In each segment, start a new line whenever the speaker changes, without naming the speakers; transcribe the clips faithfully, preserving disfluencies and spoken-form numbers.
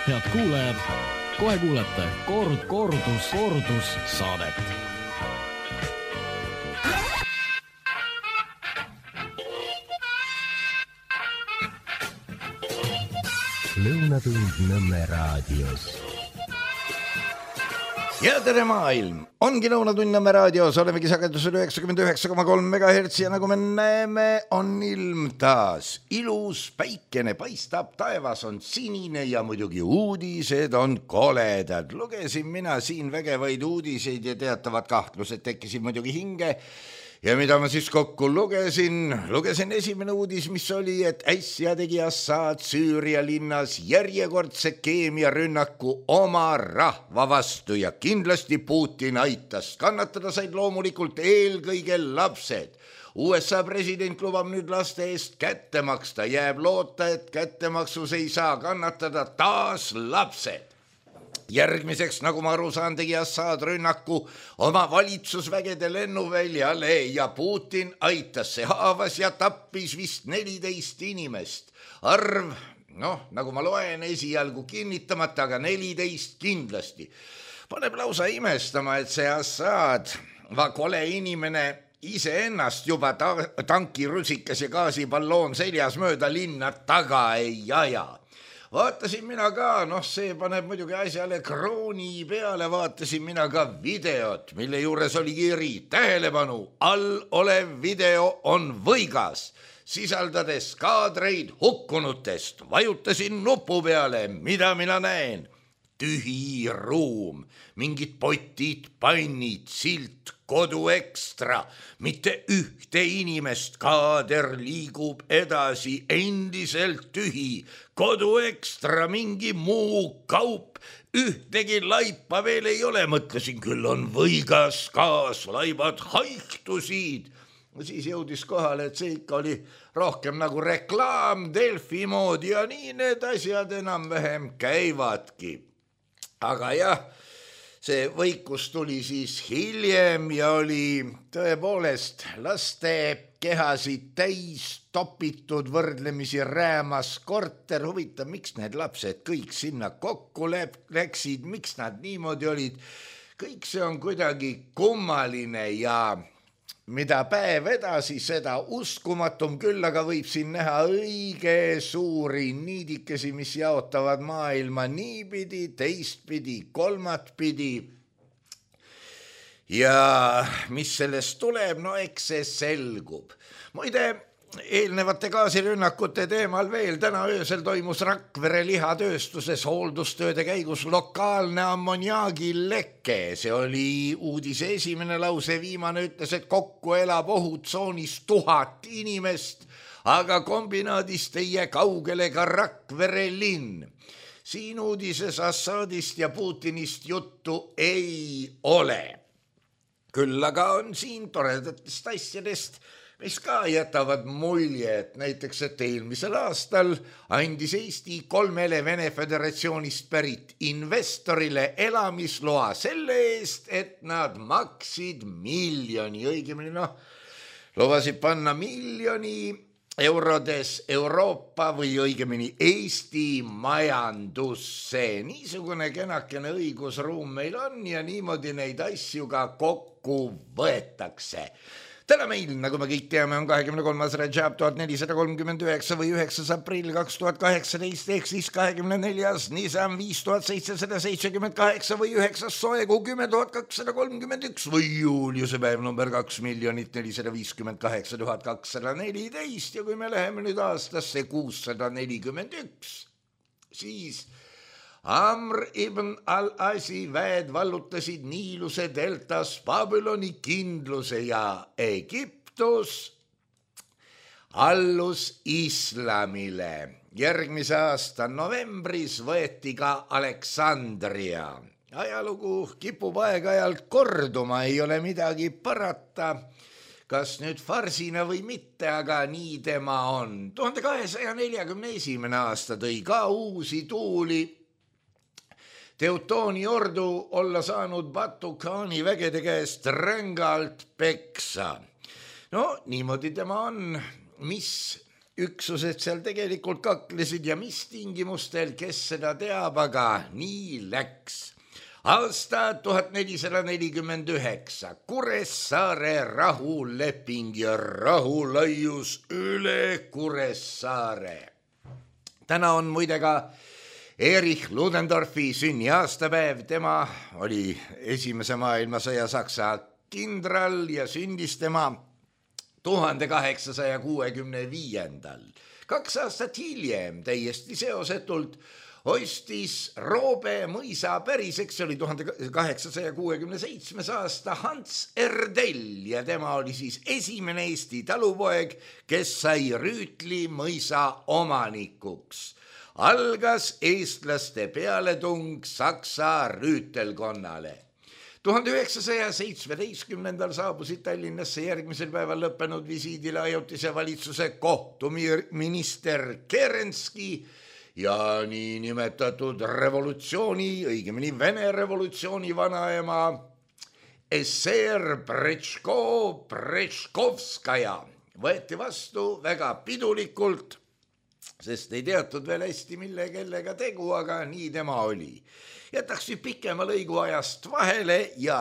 Head kuulajad, kohe kuulete kord, kordus, kordus saadet.
Lõunatund Nõmme raadios.
Ja tere maailm! Ongi Lõunatund Nõmme raadios, olemegi sagedusel üheksakümmend üheksa koma kolm megahertsi ja nagu me näeme, on ilm taas ilus, päikene paistab, taevas on sinine ja muidugi uudised on koledad. Lugesin mina siin vägevaid uudiseid ja teatavad kahtlused tekkisid muidugi hinge. Ja mida ma siis kokku lugesin? Lugesin esimene uudis, mis oli, et äsja tegi Assad Süüria linnas järjekordse keemiarünnaku oma rahva vastu ja kindlasti Putin aitas. Kannatada said loomulikult eelkõige lapsed. U S A president lubab nüüd laste eest kätte maksta. Jääb loota, et kättemaksus ei saa kannatada taas lapsed. Järgmiseks, nagu ma aru saan, tegi Assad rünnaku oma valitsusvägede lennuväljale ja Putin aitas. See haavas ja tappis vist neliteist inimest. Arv, noh, nagu ma loen, esialgu kinnitamata, aga neliteist kindlasti. Paneb lausa imestama, et see Assad, va kole inimene, iseennast juba ta- tankirusikas ja gaasipalloon seljas mööda linna taga ei aja. Vaatasin mina ka, noh see paneb muidugi asjale krooni peale, vaatasin mina ka videot, mille juures oli kiri tähelepanu, all olev video on võigas, sisaldades kaadreid hukkunutest. Vajutasin nupu peale, mida mina näen? Tühi ruum, mingid potid, pannid, silt, kodu ekstra, mitte ühte inimest, kaader liigub edasi, endiselt tühi, kodu ekstra, mingi muu kaup, ühtegi laipa veel ei ole, mõtlesin küll on võigas gaas, laibad haihtusid. Siis jõudis kohale, et see ikka oli rohkem nagu reklaam Delfi moodi ja nii need asjad enam vähem käivadki. Aga jah, see võikus tuli siis hiljem ja oli tõepoolest laste kehasid täis topitud võrdlemisi räämas korter. Huvitav, miks need lapsed kõik sinna kokku läksid, miks nad niimoodi olid. Kõik see on kuidagi kummaline ja mida päev edasi, seda uskumatum, küll aga võib siin näha õige suuri niidikesi, mis jaotavad maailma niipidi, teistpidi, kolmatpidi. Ja mis sellest tuleb, no eks see selgub. Muide, eelnevate gaasirünnakute teemal veel, täna öösel toimus Rakvere lihatööstuses hooldustööde käigus lokaalne ammoniaagi leke. See oli uudise esimene lause, viimane ütles, et kokku elab ohutsoonis tuhat inimest, aga kombinaadist ei jää kaugele ka Rakvere linn. Siin uudises Assadist ja Putinist juttu ei ole. Küll aga on siin toredatest asjadest, mis ka jätavad mulje, et näiteks, et eelmisel aastal andis Eesti kolmele Vene Föderatsioonist pärit investorile elamisloa selle eest, et nad maksid miljoni, õigemini noh, lubasid panna miljoni eurodes Euroopa või õigemini Eesti majandusse. Niisugune kenakene õigusruum meil on ja niimoodi neid asju ka kokku võetakse. Täna meil, nagu me kõik teame, on kahekümne kolmas Rajab tuhat nelisada kolmkümmend üheksa või üheksas aprill kaks tuhat kaheksateist ehk siis kahekümne neljas Nisan viis tuhat seitsesada seitsekümmend kaheksa või üheksas Soegu kümme tuhat kakssada kolmkümmend üks või Juuliuse päev number kaks miljonit nelisada viiskümmend kaheksa tuhat kakssada neliteist ja kui me läheme nüüd aastasse kuussada nelikümmend üks, siis Amr ibn al-Asi väed vallutasid Niiluse deltas Babyloni kindluse ja Egiptus allus islamile. Järgmise aasta novembris võeti ka Aleksandria. Ajalugu kipub aeg-ajalt korduma, ei ole midagi parata. Kas nüüd farsina või mitte, aga nii tema on. tuhande kahesaja neljakümne esimene aasta tõi ka uusi tuuli. Teutooni ordu olla saanud Batu-Khani vägede käest rängalt peksa. No niimoodi tema on, mis üksused seal tegelikult kaklesid ja mis tingimustel, kes seda teab, aga nii läks. Aasta tuhat nelisada nelikümmend üheksa, Kuressaare rahuleping ja rahulaius üle Kuressaare. Täna on muide ka Erich Ludendorfi sünniaastapäev, tema oli esimese maailmasõja Saksa kindral ja sündis tema tuhande kaheksasaja kuuekümne viiendal. Kaks aastat hiljem täiesti seosetult ostis Roobe mõisa päriseks, see oli tuhande kaheksasaja kuuekümne seitsmes aasta, Hans Erdell ja tema oli siis esimene Eesti talupoeg, kes sai Rüütli mõisa omanikuks. Algas eestlaste pealetung Saksa rüütelkonnale. tuhande üheksasaja seitsmeteistkümnendal saabusid Tallinnasse järgmisel päeval lõppenud visiidile ajutise valitsuse kohtuminister Kerenski ja niinimetatud revolutsiooni, õigemini Vene revolutsiooni vanaema Esser Bretško Bretškovskaja võeti vastu väga pidulikult, sest ei teatud veel hästi, mille kellega tegu, aga nii tema oli. Jätaks nüüd pikema lõigu ajast vahele ja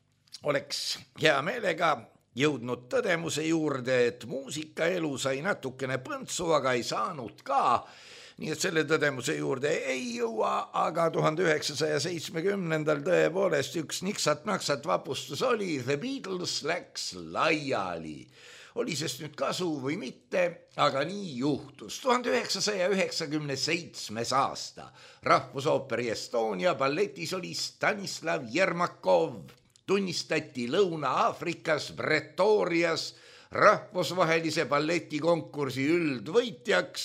oleks hea meelega jõudnud tõdemuse juurde, et muusikaelu sai natukene põntsu, aga ei saanud ka. Nii et selle tõdemuse juurde ei jõua, aga tuhande üheksasaja seitsmekümnendal tõepoolest üks niksat-naksat vapustus oli, The Beatles läks laiali. Oli sest nüüd kasu või mitte, aga nii juhtus. tuhande üheksasaja üheksakümne seitsmes aasta Rahvusooperi Estonia balletisolist Stanislav Jermakov tunnistati Lõuna-Aafrikas Pretorias rahvusvahelise balletikonkursi üldvõitjaks,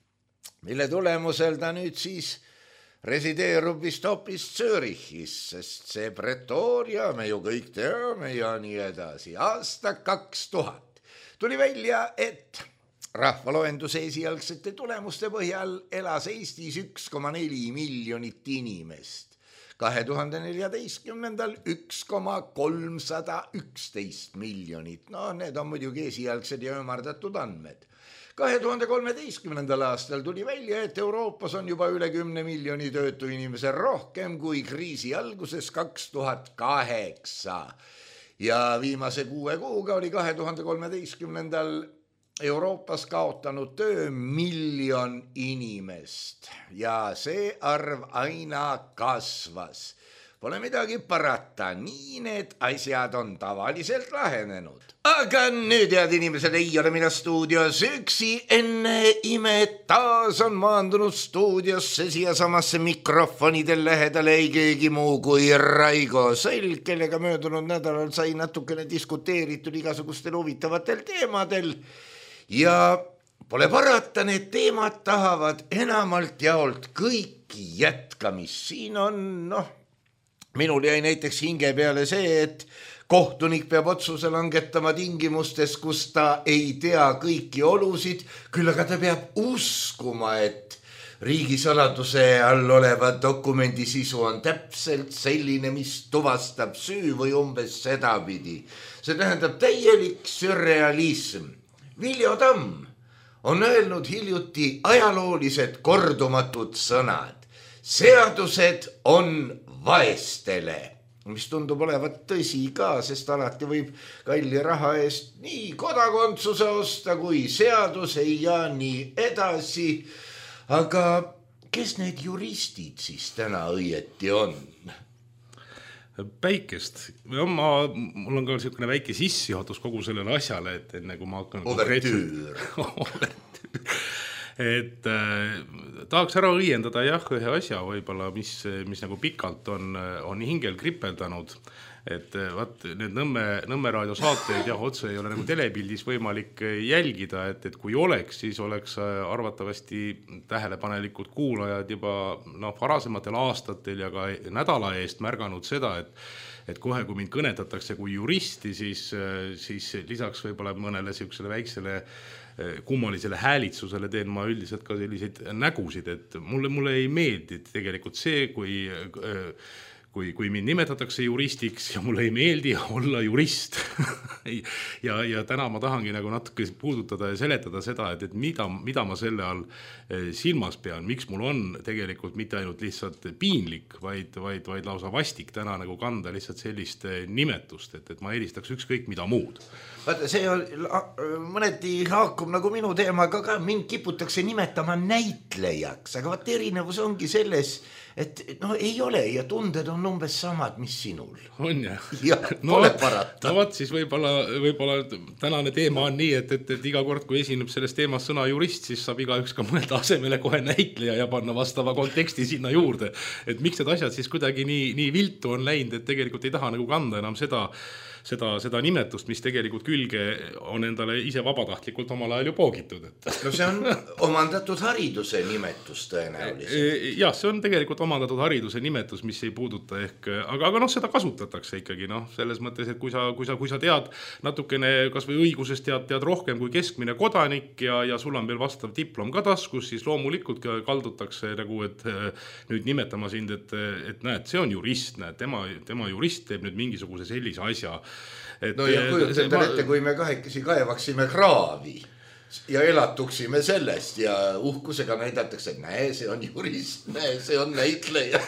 mille tulemusel ta nüüd siis resideerub vist hoopis Zürichis, sest see Pretoria, me ju kõik teame ja nii edasi. Aasta kaks tuhat tuli välja, et rahvaloenduse esialgsete tulemuste põhjal elas Eestis üks koma neli miljonit inimest. kahe tuhande neljateistkümnendal üks koma kolmsada üksteist miljonit. No need on muidugi esialgsed ja ümardatud andmed. kahe tuhande kolmeteistkümnendal aastal tuli välja, et Euroopas on juba üle kümne miljoni töötu inimese rohkem kui kriisi alguses kaks tuhat kaheksa. Ja viimase kuue kuuga oli kahe tuhande kolmeteistkümnendal Euroopas kaotanud töö miljon inimest ja see arv aina kasvas. Pole midagi parata, nii need asjad on tavaliselt lahenenud. Aga nüüd, head inimesed, ei ole mina stuudios üksi, enne imet taas on maandunud stuudiosse siia samasse mikrofonidel lähedale ei keegi muu kui Raigo Sõlk, kellega möödunud nädalal sai natukene diskuteeritud igasugustel huvitavatel teemadel ja pole parata, need teemad tahavad enamalt jaolt kõiki jätkamist. Siin on, noh, minul jäi näiteks hinge peale see, et kohtunik peab otsuse langetama tingimustes, kus ta ei tea kõiki olusid, küll aga ta peab uskuma, et riigisaladuse all oleva dokumendi sisu on täpselt selline, mis tuvastab süü või umbes sedapidi. See tähendab täielik sürrealism. Viljo Tamm on öelnud hiljuti ajaloolised kordumatud sõnad. Seadused on vaestele, mis tundub olevat tõsi ka, sest alati võib kalli raha eest nii kodakondsuse osta kui seaduse ja nii edasi. Aga kes need juristid siis täna õieti on?
Päikest. Ma, mul on ka selline väike sissejuhatus kogu sellele asjale, et enne kui ma hakkan
Overtüür.
et äh, tahaks ära õiendada jah, ühe asja võib-olla, mis, mis nagu pikalt on, on hingel kripeldanud, et vaat need Nõmme, Nõmme raadio saateid jah, otse ei ole nagu telepildis võimalik jälgida, et, et kui oleks, siis oleks arvatavasti tähelepanelikud kuulajad juba noh, varasematel aastatel ja ka nädala eest märganud seda, et et kohe, kui mind kõnetatakse kui juristi, siis, siis lisaks võib-olla mõnele siuksele väiksele kummalisele häälitsusele teen ma üldiselt ka selliseid nägusid, et mulle, mulle ei meeldi tegelikult see, kui kui, kui mind nimetatakse juristiks ja mulle ei meeldi olla jurist ja, ja täna ma tahangi nagu natuke puudutada ja seletada seda, et, et mida, mida ma selle all silmas pean, miks mul on tegelikult mitte ainult lihtsalt piinlik, vaid, vaid, vaid lausa vastik täna nagu kanda lihtsalt sellist nimetust, et, et ma eelistaks ükskõik mida muud.
Vaata, see on, mõneti haakub nagu minu teemaga ka, mind kiputakse nimetama näitlejaks, aga vaat erinevus ongi selles, et no ei ole ja tunded on umbes samad, mis sinul.
On ja?
Ja,
no,
pole parata.
No vaat siis võibolla, võibolla tänane teema on nii, et, et, et iga kord, kui esineb selles teemas sõna jurist, siis saab igaüks ka mõelda asemele kohe näitleja ja panna vastava konteksti sinna juurde. Et miks need asjad siis kuidagi nii, nii viltu on läinud, et tegelikult ei taha nagu kanda enam seda Seda, seda nimetust, mis tegelikult külge on endale ise vabatahtlikult omal ajal ju poogitud. Et.
No see on omandatud hariduse nimetus tõenäoliselt.
Jah, see on tegelikult omandatud hariduse nimetus, mis ei puuduta ehk, aga, aga noh, seda kasutatakse ikkagi, noh, selles mõttes, et kui sa, kui sa, kui sa tead natukene kas või õigusest tead, tead rohkem kui keskmine kodanik ja, ja sul on veel vastav diplom ka taskus, siis loomulikult kaldutakse nagu, et nüüd nimetama sind, et, et näed, see on jurist, näed, tema, tema jurist teeb nüüd mingisuguse sellise asja. Et,
no ja kujutan ma... ette, kui me kahekesi kaevaksime kraavi ja elatuksime sellest ja uhkusega näidatakse, et näe, see on jurist, näe, see on näitleja.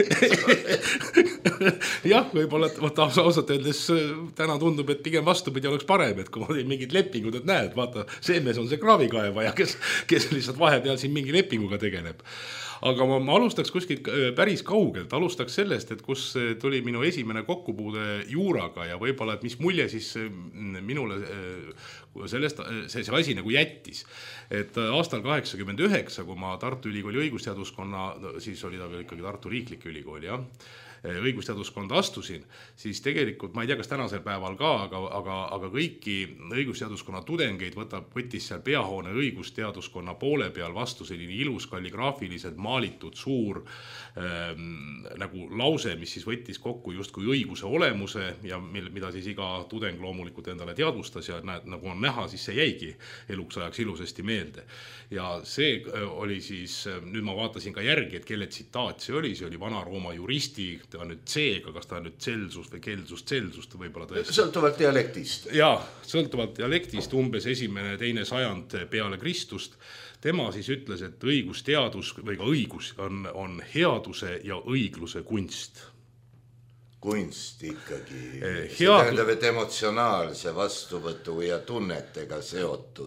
Jah, võib-olla ausalt öeldes täna tundub, et pigem vastupidi oleks parem, et kui ma teen mingid lepingud, et näed, vaata, see mees on see kraavikaevaja, kes, kes lihtsalt vahepeal siin mingi lepinguga tegeleb. Aga ma, ma alustaks kuskilt päris kaugelt, alustaks sellest, et kus tuli minu esimene kokkupuude juuraga ja võib-olla, et mis mulje siis minule sellest, see, see asi nagu jättis. Et aastal kaheksakümmend üheksa, kui ma Tartu Ülikooli õigusteaduskonna, siis oli ta ikkagi Tartu Riiklik Ülikool, jah, õigusteaduskonda astusin, siis tegelikult, ma ei tea, kas tänasel päeval ka, aga, aga, aga kõiki õigusteaduskonna tudengeid võtab, võttis seal peahoone õigusteaduskonna poole peal vastu selline ilus kalligraafiliselt maalitud suur ähm, nagu lause, mis siis võttis kokku justkui õiguse olemuse ja mil, mida siis iga tudeng loomulikult endale teadvustas ja näed, nagu on näha, siis see jäigi eluks ajaks ilusasti meelde. Ja see oli siis, nüüd ma vaatasin ka järgi, et kelle tsitaat see oli, see oli Vana-Rooma juristi, ta on nüüd C-ga, kas ta on nüüd Celsus või Kelsus, Celsus, võib-olla tõesti.
Sõltuvalt dialektist.
Jaa, sõltuvalt dialektist umbes esimene teine sajand peale Kristust. Tema siis ütles, et õigusteadus või ka õigus on, on headuse ja õigluse kunst.
Kunst ikkagi.
Head...
See tähendab, et emotsionaalse vastuvõtu ja tunnetega seotud.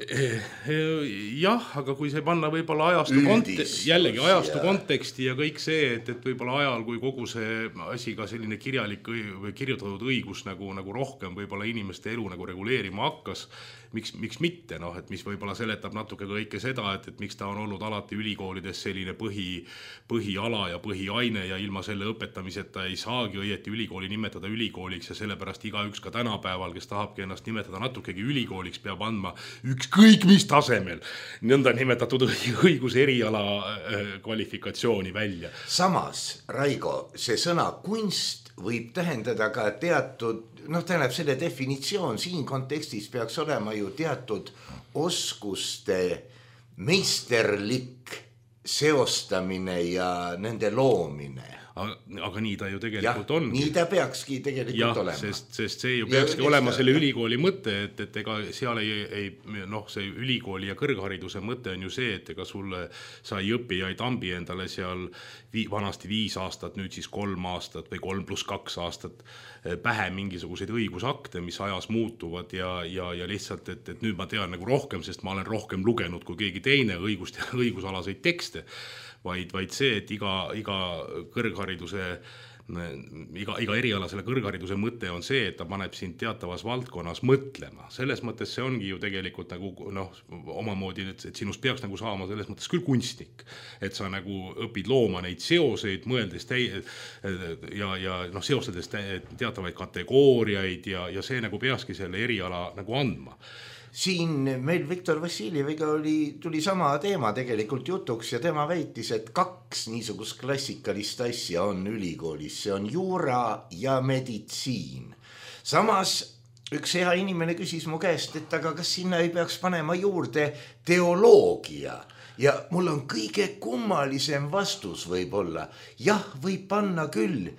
Jah, aga kui see panna võib-olla ajastu, konte... jällegi ajastu ja... konteksti ja kõik see, et, et võib-olla ajal, kui kogu see asi ka selline kirjalik või kirjutatud õigus nagu, nagu rohkem võib-olla inimeste elu nagu reguleerima hakkas, miks, miks mitte, noh, et mis võib-olla seletab natuke kõike seda, et, et miks ta on olnud alati ülikoolides selline põhi, põhiala ja põhiaine ja ilma selle õpetamiseta ei saagi õieti ülikooli nimetada ülikooliks ja sellepärast igaüks ka tänapäeval, kes tahabki ennast nimetada natukegi ülikooliks, peab andma ükskõik mis tasemel nõnda nimetatud õiguse eriala kvalifikatsiooni välja.
Samas, Raigo, see sõna kunst võib tähendada ka teatud, noh, tähendab selle definitsioon siin kontekstis peaks olema ju teatud oskuste meisterlik seostamine ja nende loomine.
Aga, aga nii ta ju tegelikult
ja,
ongi.
Nii ta peakski tegelikult ja, olema.
Sest, sest see ju peakski ja, olema selle ülikooli mõte, et, et ega seal ei, ei, noh, see ülikooli ja kõrghariduse mõte on ju see, et ega sulle sa ei õpi ja ei tambi endale seal vii, vanasti viis aastat, nüüd siis kolm aastat või kolm pluss kaks aastat pähe mingisuguseid õigusakte, mis ajas muutuvad ja, ja, ja lihtsalt, et, et nüüd ma tean nagu rohkem, sest ma olen rohkem lugenud kui keegi teine õigust, õigusalaseid tekste. Vaid, vaid see, et iga, iga kõrghariduse, iga, iga eriala selle kõrghariduse mõte on see, et ta paneb sind teatavas valdkonnas mõtlema. Selles mõttes see ongi ju tegelikult nagu, noh, omamoodi, et, et sinust peaks nagu saama selles mõttes küll kunstnik. Et sa nagu õpid looma neid seoseid, mõeldes täi, ja, ja noh, seostades teatavaid kategooriaid ja, ja see nagu peakski selle eriala nagu andma.
Siin meil Viktor Vassiljeviga oli, tuli sama teema tegelikult jutuks ja tema väitis, et kaks niisugust klassikalist asja on ülikoolis. See on juura ja meditsiin. Samas üks hea inimene küsis mu käest, et aga kas sinna ei peaks panema juurde teoloogia? Ja mul on kõige kummalisem vastus võib-olla. Jah, võib panna küll.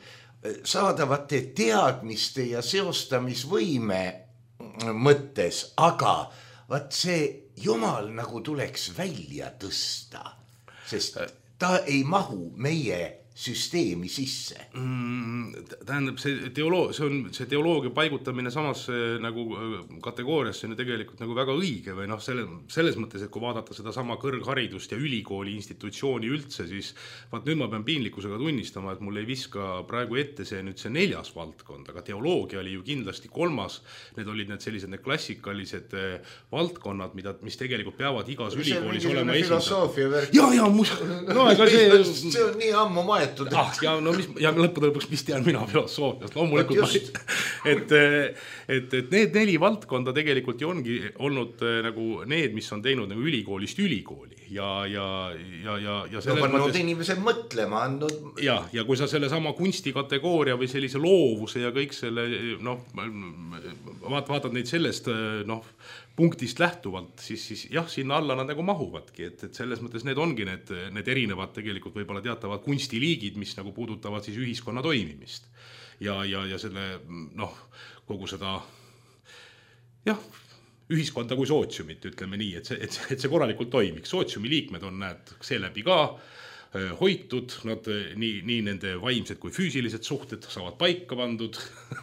saadavate teadmiste ja seostamisvõime mõttes, aga vaat see jumal nagu tuleks välja tõsta, sest ta ei mahu meie süsteemi sisse.
Mm, tähendab, see, teoloog, see, on, see teoloogia paigutamine samas nagu kategooriasse on ju tegelikult nagu väga õige või noh, selle, selles mõttes, et kui vaadata seda sama kõrgharidust ja ülikooli institutsiooni üldse, siis vaat nüüd ma pean piinlikkusega tunnistama, et mul ei viska praegu ette see nüüd see neljas valdkond, aga teoloogia oli ju kindlasti kolmas, need olid need sellised need klassikalised valdkonnad, mida, mis tegelikult peavad igas
see
ülikoolis olema
esindatud.
Ja, ja, mus... no, ega see...
see on nii ammu maja
Ah, ja, no mis, ja lõppude lõpuks mis tean mina filosoofiast, loomulikult ma, et, et, et need neli valdkonda tegelikult ju ongi olnud nagu need, mis on teinud nagu ülikoolist ülikooli ja, ja, ja, ja, ja
no pannud mõttes, inimesed mõtlema andnud
ja, ja kui sa selle sama kunstikategooria või sellise loovuse ja kõik selle noh, vaat, vaatad neid sellest noh, punktist lähtuvalt, siis, siis jah, sinna alla nad nagu mahuvadki, et, et selles mõttes need ongi need, need erinevad tegelikult võib-olla teatavad kunstiliigid, mis nagu puudutavad siis ühiskonna toimimist. Ja, ja, ja selle, noh, kogu seda, jah, ühiskonda kui sootsiumit, ütleme nii, et see, et, et see korralikult toimiks. Sootsiumi liikmed on, näed, seeläbi ka hoitud, nad nii, nii nende vaimsed kui füüsilised suhted saavad paika pandud.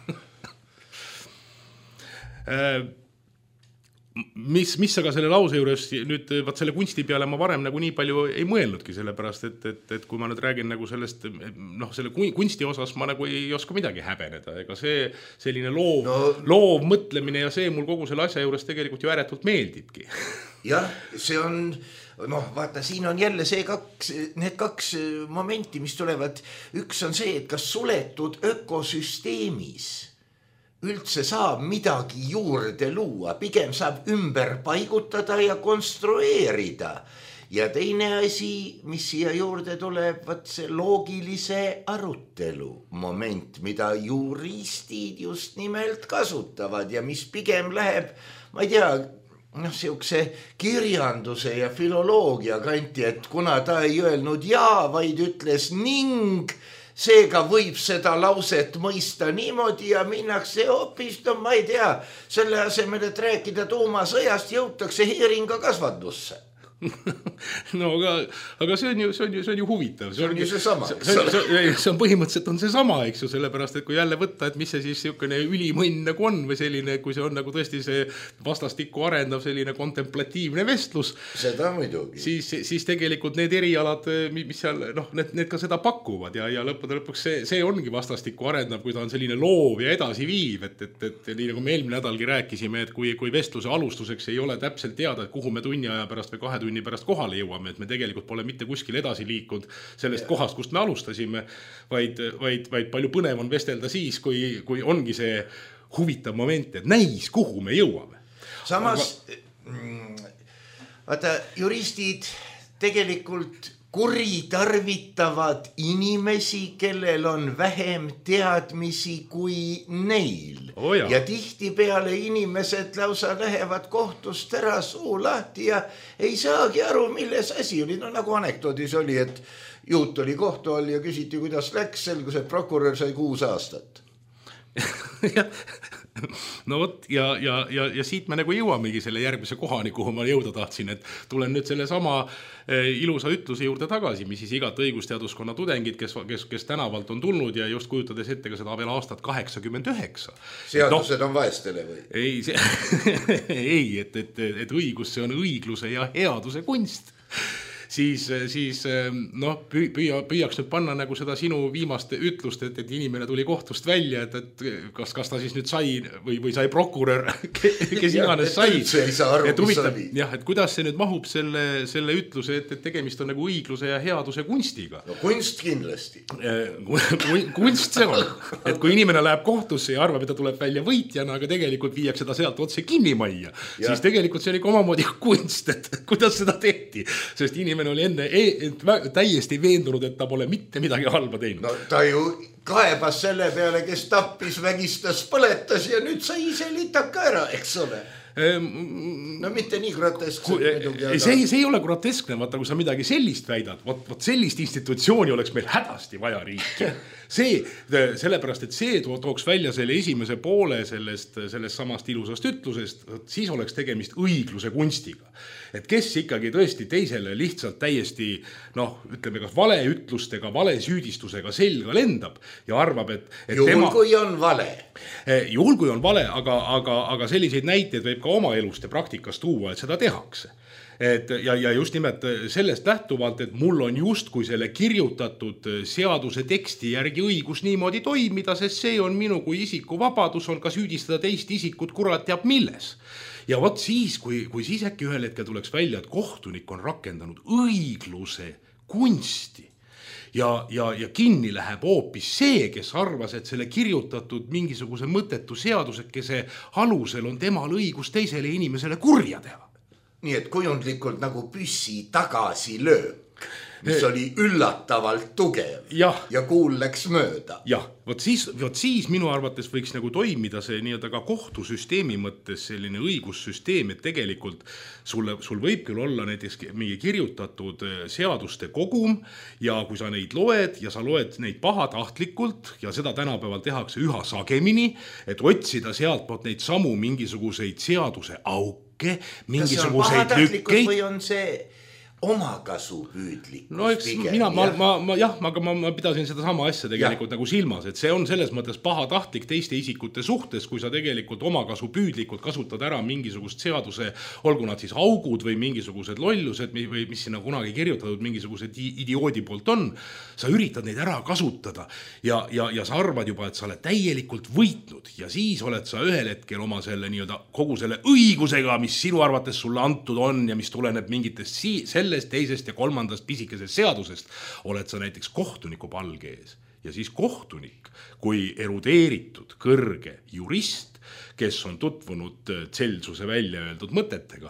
Mis, mis aga selle lause juures nüüd vaat selle kunsti peale ma varem nagu nii palju ei mõelnudki, sellepärast, et, et, et kui ma nüüd räägin nagu sellest, noh, selle kunsti osas ma nagu ei oska midagi häbeneda, ega see selline loov, no, loov mõtlemine ja see mul kogu selle asja juures tegelikult ju ääretult meeldibki.
Jah, see on, noh, vaata, siin on jälle see kaks, need kaks momenti, mis tulevad. Üks on see, et kas suletud ökosüsteemis üldse saab midagi juurde luua, pigem saab ümber paigutada ja konstrueerida. Ja teine asi, mis siia juurde tuleb, vaat see loogilise arutelu moment, mida juristid just nimelt kasutavad ja mis pigem läheb, ma ei tea, noh, siukse kirjanduse ja filoloogia kanti, et kuna ta ei öelnud jaa, vaid ütles ning, seega võib seda lauset mõista niimoodi ja minnakse hoopis, no ma ei tea, selle asemel, et rääkida tuumasõjast, jõutakse hiiringa kasvatusse.
No aga, aga see on ju, see on ju, see on ju huvitav.
See on ju see sama.
See, see, see, see on põhimõtteliselt on see sama, eks ju, sellepärast, et kui jälle võtta, et mis see siis niisugune ülimõnn nagu on või selline, kui see on nagu tõesti see vastastikku arendav selline kontemplatiivne vestlus,
seda muidugi.
Siis, siis tegelikult need erialad, mis seal, noh, need, need ka seda pakuvad ja, ja lõppude lõpuks see, see ongi vastastikku arendav, kui ta on selline loov ja edasi viiv, et, et, et nii nagu me eelmine nädalgi rääkisime, et kui, kui vestluse alustuseks ei ole täpselt teada, et kuhu me tunni aja pärast või kahe tunni pärast kohale jõuame, et me tegelikult pole mitte kuskil edasi liikunud sellest kohast, kust me alustasime, vaid, vaid, vaid palju põnev on vestelda siis, kui, kui ongi see huvitav moment, et näis, kuhu me jõuame.
Samas, vaata, juristid tegelikult kuritarvitavad inimesi, kellel on vähem teadmisi kui neil.
Oh ja.
Ja tihti peale inimesed lausa lähevad kohtust ära suu lahti ja ei saagi aru, milles asi oli. No nagu anekdoodis oli, et juut oli kohtu all ja küsiti, kuidas läks, selgus, et prokurör sai kuus aastat.
No võt, ja, ja, ja, ja siit me nagu jõuamegi selle järgmise kohani, kuhu ma jõuda tahtsin, et tulen nüüd selle sama ilusa ütluse juurde tagasi, mis siis igat õigusteaduskonna tudengid, kes, kes, kes tänavalt on tulnud ja just kujutades ette ka seda veel aastat kaheksakümmend üheksa.
Seadused no, on vaestele või?
Ei, see, ei et, et, et õigus, see on õigluse ja headuse kunst. Siis, siis noh, püüa, püüaks nüüd panna nagu seda sinu viimast ütlust, et, et inimene tuli kohtust välja, et, et kas, kas ta siis nüüd sai või, või sai prokurör, kes iganes sai.
Aru,
et huvitav, jah, et kuidas see nüüd mahub selle, selle ütluse, et, et tegemist on nagu õigluse ja headuse kunstiga.
No kunst kindlasti.
Kunst see on. Et kui inimene läheb kohtusse ja arvab, et ta tuleb välja võitjana, aga tegelikult viiakse ta sealt otse kinnimajja, siis tegelikult see oli omamoodi kunst, et kuidas seda tehti, sest inimene oli enne täiesti veendunud, et ta pole mitte midagi halba teinud.
No ta ju kaebas selle peale, kes tappis, vägistas, põletas ja nüüd sai ise litaka ära, eks ole. no mitte nii groteskne.
See, see ei ole groteskne, vaata, kui sa midagi sellist väidad, vot, vot sellist institutsiooni oleks meil hädasti vaja riiki. See, sellepärast, et see tooks välja selle esimese poole sellest, sellest samast ilusast ütlusest, siis oleks tegemist õigluse kunstiga. Et kes ikkagi tõesti teisele lihtsalt täiesti, noh, ütleme kas vale ütlustega, vale süüdistusega selga lendab ja arvab, et, et
juhul
tema,
kui on vale.
Juhul kui on vale, aga, aga, aga selliseid näiteid võib ka oma elust ja praktikas tuua, et seda tehakse. Et, ja, ja just nimelt sellest lähtuvalt, et mul on just kui selle kirjutatud seaduse teksti järgi õigus niimoodi toimida, sest see on minu kui isiku vabadus, on ka süüdistada teist isikut kurat teab milles. Ja vot siis, kui, kui siis äkki ühel hetkel tuleks välja, et kohtunik on rakendanud õigluse kunsti ja, ja, ja kinni läheb hoopis see, kes arvas, et selle kirjutatud mingisuguse mõttetu seadusekese alusel on temal õigus teisele inimesele kurja teha.
Nii et kujundlikult nagu püssi tagasi löök, mis oli üllatavalt tugev ja, ja kuul läks mööda.
Jah, vot siis, vot siis minu arvates võiks nagu toimida see nii-öelda ka kohtusüsteemi mõttes selline õigussüsteem, et tegelikult sulle, sul võib küll olla näiteks mingi kirjutatud seaduste kogum ja kui sa neid loed ja sa loed neid pahatahtlikult ja seda tänapäeval tehakse üha sagemini, et otsida sealt poolt neid samu mingisuguseid seaduse auke, mingisuguseid lükkeid.
Või on see omakasu püüdlikkus?
No eks pigem, mina, ma, ma, ma, jah, aga ma, ma pidasin seda sama asja tegelikult ja. Nagu silmas, et see on selles mõttes pahatahtlik teiste isikute suhtes, kui sa tegelikult omakasu püüdlikult kasutad ära mingisugust seaduse, olgu nad siis augud või mingisugused lollused või mis sinna kunagi kirjutatud mingisugused idioodi poolt on, sa üritad neid ära kasutada ja, ja, ja sa arvad juba, et sa oled täielikult võitnud ja siis oled sa ühel hetkel oma selle nii-öelda kogu selle õigusega, mis sinu arvates sulle antud on ja mis tuleneb mingitest si- selle teisest ja kolmandast pisikesest seadusest, oled sa näiteks kohtuniku palge ees. Ja siis kohtunik, kui erudeeritud kõrge jurist, kes on tutvunud Celsuse välja öeldud mõtetega,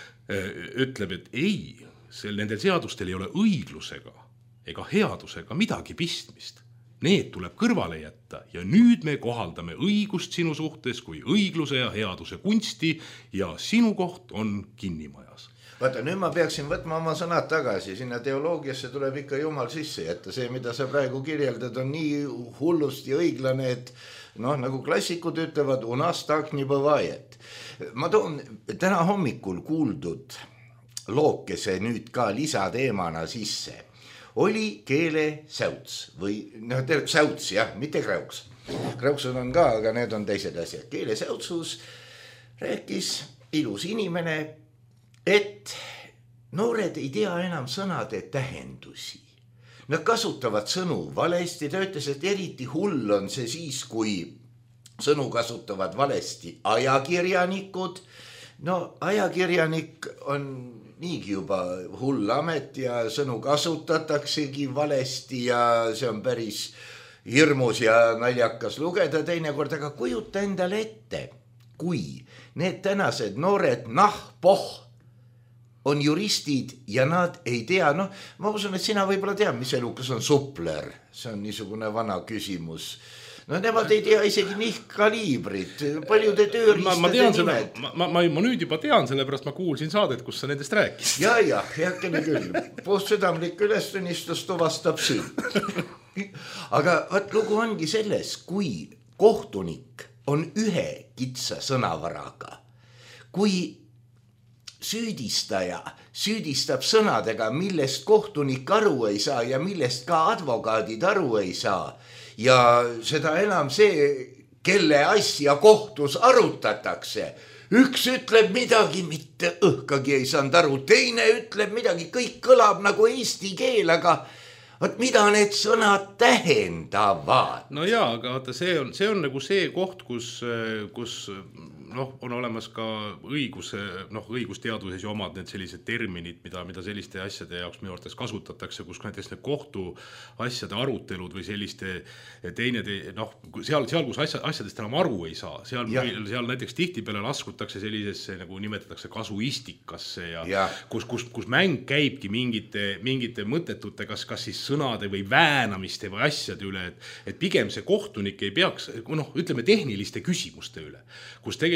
ütleb, et ei, sel, nendel seadustel ei ole õiglusega ega headusega midagi pistmist. Need tuleb kõrvale jätta ja nüüd me kohaldame õigust sinu suhtes kui õigluse ja headuse kunsti ja sinu koht on kinnimajas.
Vaata, nüüd ma peaksin võtma oma sõnad tagasi, sinna teoloogiasse tuleb ikka jumal sisse jätta. See, mida sa praegu kirjeldad, on nii hullust ja õiglane, et noh, nagu klassikud ütlevad, u nas tak nii bõvajet. Ma toon täna hommikul kuuldud lookese nüüd ka lisateemana sisse. Oli keele säuts või noh, säuts, jah, mitte krauks. Krauksud on ka, aga need on teised asjad. Keele säutsus rääkis ilus inimene, et noored ei tea enam sõnade tähendusi. Nad kasutavad sõnu valesti, ta ütles, et eriti hull on see siis, kui sõnu kasutavad valesti ajakirjanikud. No ajakirjanik on niigi juba hull amet ja sõnu kasutataksegi valesti ja see on päris hirmus ja naljakas lugeda teinekord, aga kujuta endale ette, kui need tänased noored nahpoh on juristid ja nad ei tea, noh, ma usun, et sina võib-olla tead, mis elukas on supler, see on niisugune vana küsimus. No nemad ei tea isegi nii kaliibrit, paljude tööriistade nimed.
Ma, ma, ma, ma nüüd juba tean, sellepärast ma kuulsin saadet, kus sa nendest rääkisid.
Ja, ja, heakene küll. Puhtsüdamlik ülestunnistus tuvastab süü. Aga vaat lugu ongi selles, kui kohtunik on ühe kitsa sõnavaraga, kui süüdistaja süüdistab sõnadega, millest kohtunik aru ei saa ja millest ka advokaadid aru ei saa. Ja seda enam see, kelle asja kohtus arutatakse. Üks ütleb midagi, mitte õhkagi ei saanud aru, teine ütleb midagi, kõik kõlab nagu eesti keel, aga Vat mida need sõnad tähendavad?
No jaa, aga vaata, see on, see on nagu see koht, kus, kus noh, on olemas ka õigus, noh, õigusteaduses ju omad need sellised terminid, mida, mida selliste asjade jaoks minu arvates kasutatakse, kus näiteks need kohtu asjade arutelud või selliste teine, noh, seal, seal kus asja, asjadest enam aru ei saa, seal, seal näiteks tihtipeale laskutakse sellisesse, nagu nimetatakse kasuistikasse ja, ja. Kus, kus, kus mäng käibki mingite, mingite mõttetute, kas, kas siis sõnade või väänamiste või asjade üle, et, et pigem see kohtunik ei peaks, noh, ütleme tehniliste küsimuste üle, kus tegelikult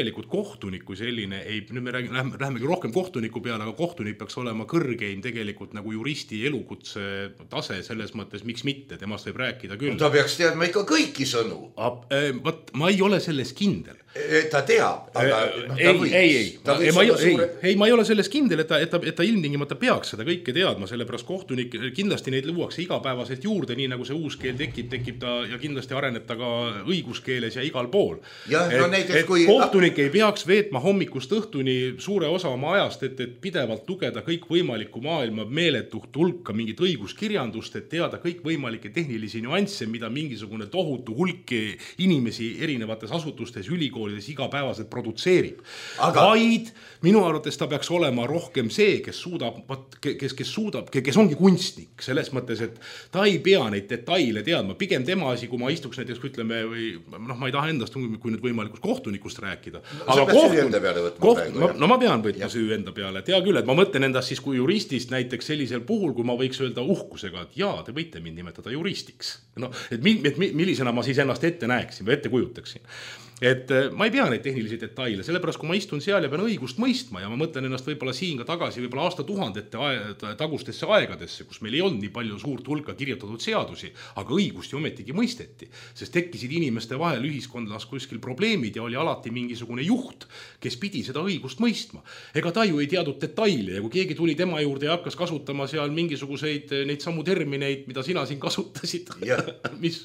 tegelikult kohtunik kui selline ei, nüüd me räägime, lähme, lähemegi rohkem kohtuniku peale, aga kohtunik peaks olema kõrgeim tegelikult nagu juristi elukutse tase selles mõttes, miks mitte, temast võib rääkida küll.
Ta peaks teadma ikka kõiki sõnu.
Võt, ma ei ole selles kindel.
Ta teab, aga no, ta
ei,
võiks.
Ei, ei,
ta
ei, ma,
suure...
ei, ei, ma ei ole selles kindel, et ta, et ta, et ta ilmtingimata peaks seda kõike teadma, sellepärast kohtunik, kindlasti neid luuakse igapäevaselt juurde, nii nagu see uus keel tekib, tekib ta ja kindlasti areneb ta ka õiguskeeles ja igal pool.
Ja, no, et, näiteks,
et
kui...
kohtunik ei peaks veetma hommikust õhtuni suure osa oma ajast, et, et pidevalt lugeda kõik võimaliku maailma meeletuht hulka mingit õiguskirjandust, et teada kõik võimalikke tehnilisi nüansse, mida mingisugune tohutu hulk inimesi erinevates asutustes, ülikoolides igapäevaselt produtseerib. Aga... vaid minu arvates ta peaks olema rohkem see, kes suudab, kes, kes suudab, kes ongi kunstnik selles mõttes, et ta ei pea neid detaile teadma. Pigem tema asi, kui ma istuks näiteks, kui ütleme, või noh, ma ei taha endast, kui nüüd võimalikust kohtunikust rääkida.
No, aga kohtun... võtma
koht...
praegu,
no, no ma pean võtma süü enda peale. Tea küll, et ma mõtlen endast siis kui juristist näiteks sellisel puhul, kui ma võiks öelda uhkusega, et jaa, te võite mind nimetada juristiks. No, et, mi, et millisena ma siis ennast ette näeksin või ette kujutaksin. Et ma ei pea neid tehnilisi detaile, sellepärast kui ma istun seal ja pean õigust mõistma ja ma mõtlen ennast võib-olla siin ka tagasi võib-olla aasta tuhandete tagustesse aegadesse, kus meil ei olnud nii palju suurt hulka kirjutatud seadusi, aga õigust ju ometigi mõisteti, sest tekkisid inimeste vahel ühiskondas kuskil probleemid ja oli alati mingisugune juht, kes pidi seda õigust mõistma. Ega ta ju ei teadnud detaile ja kui keegi tuli tema juurde ja hakkas kasutama seal mingisuguseid neid samu termineid, mida sina siin kasutasid, mis,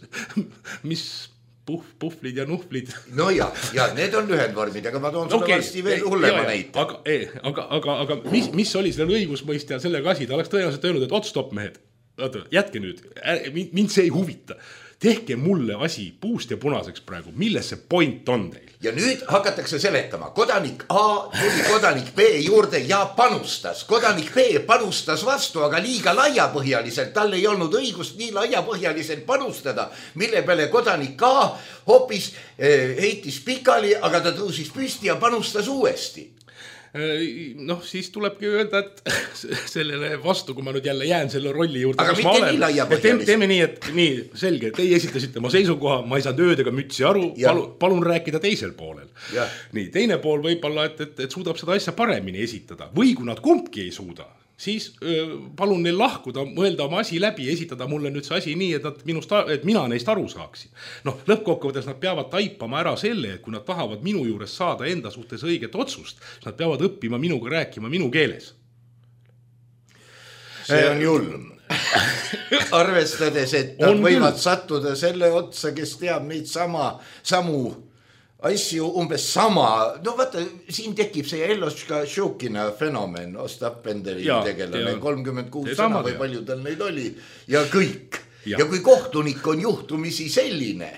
mis Puh, puhvlid ja nuhvlid.
No ja, ja need on lühendvormid, aga ma toon sulle okay, varsti veel hullema näite.
Aga, aga, aga, aga mis, mis oli selle õigusmõistja sellega asi? Ta oleks tõenäoliselt öelnud, et otstop mehed, jätke nüüd, mind see ei huvita. Tehke mulle asi puust ja punaseks praegu, milles see point on teil?
Ja nüüd hakatakse seletama. Kodanik A tuli kodanik B juurde ja panustas. Kodanik B panustas vastu, aga liiga laiapõhjaliselt. Tal ei olnud õigust nii laiapõhjaliselt panustada, mille peale kodanik A hoopis eh, heitis pikali, aga ta tõusis püsti ja panustas uuesti.
Noh, siis tulebki öelda, et sellele vastu, kui ma nüüd jälle jään selle rolli juurde.
Aga mitte nii laiapõhjaliselt.
Teeme nii, et nii, selge, teie esitasite oma seisukoha, ma ei saa tööd ega mütsi aru, palun, palun rääkida teisel poolel. Ja. Nii, teine pool võib-olla, et, et, et suudab seda asja paremini esitada. Või kui nad kumbki ei suuda, siis öö, palun neil lahkuda, mõelda oma asi läbi, esitada mulle nüüd see asi nii, et, nad minust, et mina neist aru saaksin. Noh, lõppkokkuvõttes nad peavad taipama ära selle, et kui nad tahavad minu juures saada enda suhtes õiget otsust, siis nad peavad õppima minuga rääkima minu keeles.
See on julm. Arvestades, et nad on võivad küll sattuda selle otsa, kes teab neid sama, samu asju umbes sama, no vaata, siin tekib see Elloška Šukina fenomen, Ostapendeli tegelane, kolmkümmend kuus sõna või palju tal neid oli ja kõik. Ja. ja kui kohtunik on juhtumisi selline.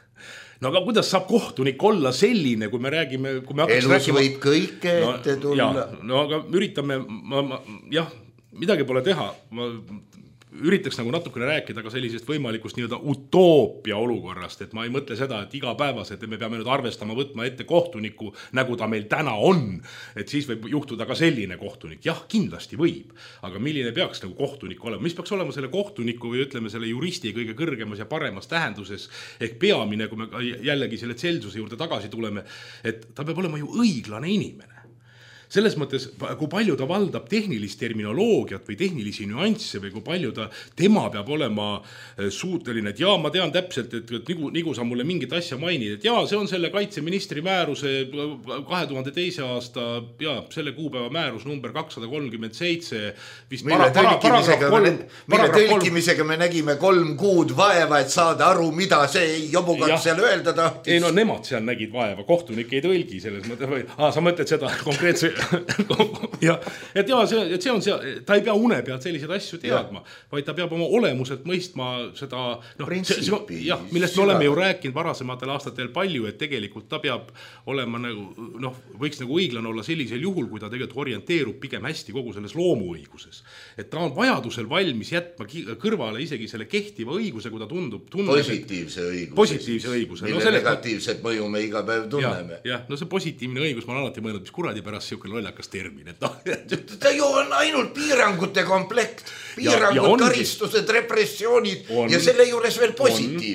No aga kuidas saab kohtunik olla selline, kui me räägime... Kui me
elus
räägima...
võib kõike no, ette tulla.
Ja, no aga üritame, ma, ma, jah, midagi pole teha, ma... üritaks nagu natukene rääkida ka sellisest võimalikust nii-öelda utoopia olukorrast, et ma ei mõtle seda, et igapäevaselt me peame nüüd arvestama võtma ette kohtuniku, nagu ta meil täna on, et siis võib juhtuda ka selline kohtunik. Jah, kindlasti võib, aga milline peaks nagu kohtunik olema? Mis peaks olema selle kohtuniku või ütleme selle juristi kõige kõrgemas ja paremas tähenduses, ehk peamine, kui me jällegi selle Celsuse juurde tagasi tuleme, et ta peab olema ju õiglane inimene. Selles mõttes, kui palju ta valdab tehnilist terminoloogiat või tehnilisi nüansse või kui palju ta, tema peab olema suuteline, et jaa, ma tean täpselt, et, et nagu, nagu sa mulle mingit asja mainid, et jaa, see on selle kaitseministri määruse kahe tuhande teise aasta, jaa, selle kuupäeva määrus number kakssada kolmkümmend seitse, vist
mille para, tõlkimisega, me, mille tõlkimisega me nägime kolm kuud vaeva, et saada aru, mida see jobukat seal öelda tahtis.
Ei no nemad seal nägid vaeva, kohtunik ei tõlgi selles mõttes, või aa, sa mõtled seda konkreetse ja, et, ja, see, et see on see, ta ei pea une pealt selliseid asju teadma, ja. Vaid ta peab oma olemuselt mõistma seda, noh, see, see, jah, millest me oleme ju rääkinud varasematel aastatel palju, et tegelikult ta peab olema nagu, noh, võiks nagu õiglane olla sellisel juhul, kui ta tegelikult orienteerub pigem hästi kogu selles loomuõiguses. Et ta on vajadusel valmis jätma kõrvale isegi selle kehtiva õiguse, kui ta tundub, tundub
positiivse õiguse,
positiivse õiguse.
Mille no, negatiivset mõju me iga päev tunneme.
Ja, ja, no see positiivne õigus, ma olen alati mõelnud, mis kuradi pärast siuke lollakas termin, et noh.
Ta ju on ainult piirangute komplekt, piirangud, ja, ja karistused, repressioonid on, ja selle juures veel positiivne.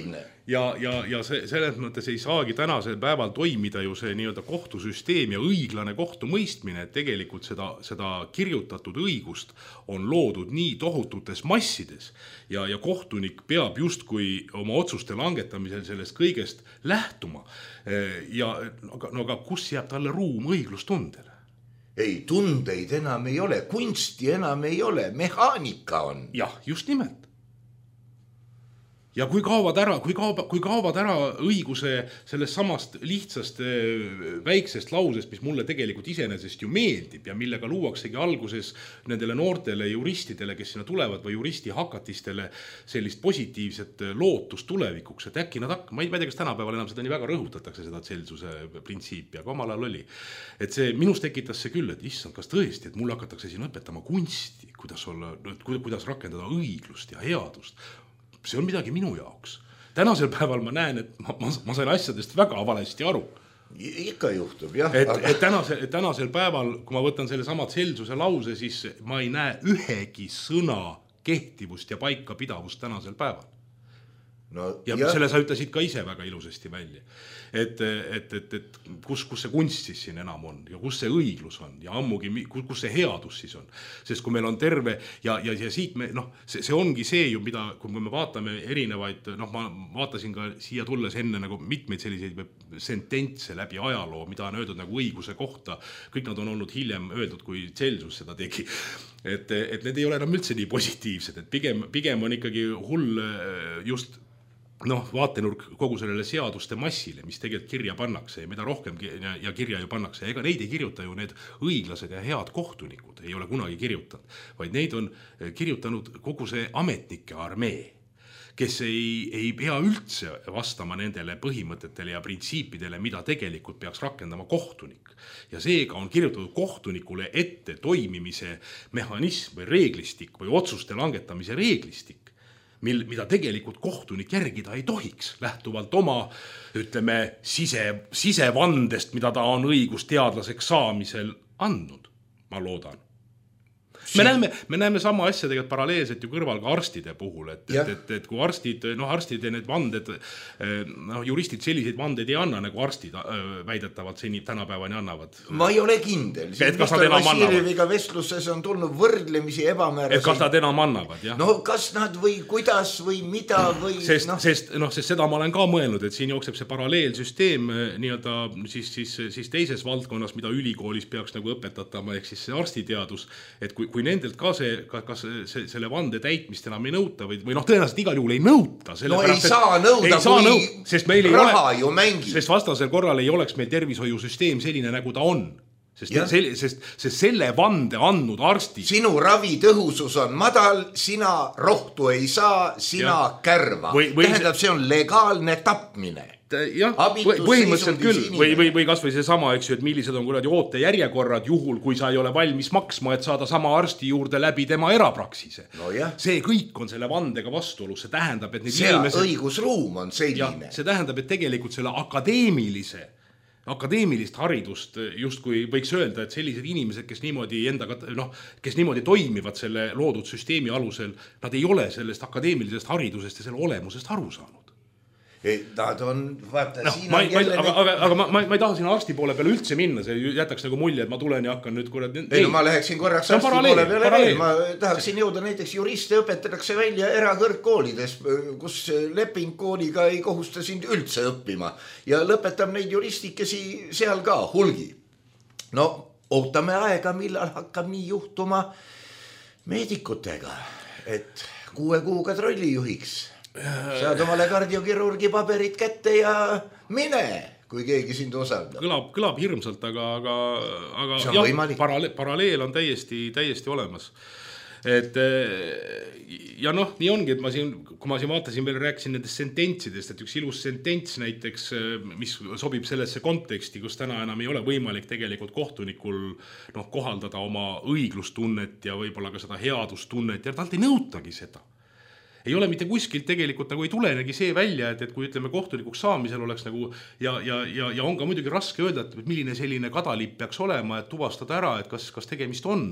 ja, ja, ja see, selles mõttes ei saagi tänasel päeval toimida ju see nii-öelda kohtusüsteem ja õiglane kohtumõistmine, et tegelikult seda, seda kirjutatud õigust on loodud nii tohututes massides ja, ja kohtunik peab justkui oma otsuste langetamisel sellest kõigest lähtuma. Ja no, aga kus jääb talle ruum õiglustundele?
Ei, tundeid enam ei ole, kunsti enam ei ole, mehaanika on.
Jah, just nimelt. Ja kui kaovad ära, kui kaovad, kui kaovad ära õiguse sellest samast lihtsast väiksest lausest, mis mulle tegelikult iseenesest ju meeldib ja millega luuaksegi alguses nendele noortele juristidele, kes sinna tulevad või juristi hakatistele sellist positiivset lootust tulevikuks, et äkki nad hakkavad, ma ei tea, kas tänapäeval enam seda nii väga rõhutatakse, seda tselsuse printsiipi, aga omal ajal oli. Et see minus tekitas see küll, et issand, kas tõesti, et mulle hakatakse siin õpetama kunsti, kuidas, olla, kuidas rakendada õiglust ja headust. See on midagi minu jaoks. Tänasel päeval ma näen, et ma, ma, ma sain asjadest väga valesti aru.
Ikka juhtub, jah.
Et, aga... et, tänasel, et tänasel päeval, kui ma võtan selle sama tselsuse lause, siis ma ei näe ühegi sõna kehtivust ja paika pidavust tänasel päeval. No, ja, ja selle sa ütlesid ka ise väga ilusasti välja. Et, et, et, et kus, kus see kunst siis siin enam on ja kus see õiglus on ja ammugi, kus see headus siis on. Sest kui meil on terve ja, ja, ja siit me, noh, see, see ongi see ju, mida, kui me vaatame erinevaid, noh, ma vaatasin ka siia tulles enne nagu mitmeid selliseid sententse läbi ajaloo, mida on öeldud nagu õiguse kohta. Kõik nad on olnud hiljem öeldud, kui Celsus seda tegi. Et, et need ei ole enam üldse nii positiivsed, et pigem, pigem on ikkagi hull just noh, vaatenurk kogu sellele seaduste massile, mis tegelikult kirja pannakse ja mida rohkem ja kirja ju pannakse. Ega neid ei kirjuta ju need õiglased ja head kohtunikud, ei ole kunagi kirjutanud, vaid neid on kirjutanud kogu see ametnike armee, kes ei, ei pea üldse vastama nendele põhimõtetele ja printsiipidele, mida tegelikult peaks rakendama kohtunik. Ja seega on kirjutatud kohtunikule ette toimimise mehhanism või reeglistik või otsuste langetamise reeglistik, Mil, mida tegelikult kohtunik järgida ei tohiks, lähtuvalt oma, ütleme, sise, sisevandest, mida ta on õigusteadlaseks saamisel andnud, ma loodan. Me näeme, me näeme sama asja tegelikult paralleelselt ju kõrval ka arstide puhul, et, et, et, et kui arstid, noh arstid ja need vanded, noh juristid selliseid vandeid ei anna, nagu arstid väidetavad seni tänapäevani annavad.
Ma ei ole kindel.
Et kas nad enam annavad?
Vestluses on tulnud võrdlemisi ebamääraseid.
Et kas nad enam annavad, jah?
No kas nad või kuidas või mida või...
Sest,
no.
sest, noh, sest seda ma olen ka mõelnud, et siin jookseb see paralleelsüsteem nii-öelda siis, siis, siis teises valdkonnas, mida ülikoolis peaks nagu õpetatama, ehk siis see arstiteadus, et kui, kui nendelt ka see, kas see, selle vande täitmist enam ei nõuta või, või noh, tõenäoliselt igal juhul ei nõuta.
No ei saa nõuda,
ei saa
kui
nõuda, sest meil ei
raha
ole,
ju mängib.
Sest vastasel korral ei oleks meil tervishoiusüsteem selline, nagu ta on. Sest, sel, sest, sest selle vande andnud arsti.
Sinu ravitõhusus on madal, sina rohtu ei saa, sina ja. Kärva. Või, või tähendab, see on legaalne tapmine.
Jah, põhimõtteliselt küll või, või, või kas või see sama, eks ju, et millised on kuradi ootejärjekorrad juhul, kui sa ei ole valmis maksma, et saada sama arsti juurde läbi tema erapraksise.
No jah.
See kõik on selle vandega vastuolus, see tähendab, et need
see
inimesed...
õigusruum on selline.
Ja, see tähendab, et tegelikult selle akadeemilise, akadeemilist haridust just kui võiks öelda, et sellised inimesed, kes niimoodi endaga, noh, kes niimoodi toimivad selle loodud süsteemi alusel, nad ei ole sellest akadeemilisest haridusest ja selle olemusest aru saanud.
Nad on, vaata,
no,
siin
ma,
on jälle...
Aga, aga, aga ma, ma, ma ei taha siin arsti poole peale üldse minna, see jätaks nagu mulje, et ma tulen ja hakkan nüüd kurad...
Ei, ei, no ma läheksin korraks arsti paraleel, poole peale veel, ma tahaksin jõuda näiteks juriste õpetatakse välja erakõrgkoolides, kus leping kooliga ei kohusta sind üldse õppima ja lõpetab neid juristikesi seal ka hulgi. No, ootame aega, millal hakkab nii juhtuma meedikutega, et kuue kuuga trollijuhiks. Saad omale kardiokirurgi paberit kätte ja mine, kui keegi sind osaldab.
Kõlab, kõlab hirmsalt, aga, aga, aga jah, paraleel, paraleel on täiesti, täiesti olemas. Et, ja noh, nii ongi, et ma siin, kui ma siin vaatasin veel, rääkisin nendest sententsidest, et üks ilus sentents näiteks, mis sobib sellesse konteksti, kus täna enam ei ole võimalik tegelikult kohtunikul noh, kohaldada oma õiglustunnet ja võib-olla ka seda headustunnet ja talt ei nõutagi seda. ei ole mitte kuskilt tegelikult nagu ei tulenegi see välja, et, et kui ütleme kohtunikuks saamisel oleks nagu ja, ja, ja, ja on ka muidugi raske öelda, et milline selline kadalipp peaks olema, et tuvastada ära, et kas, kas tegemist on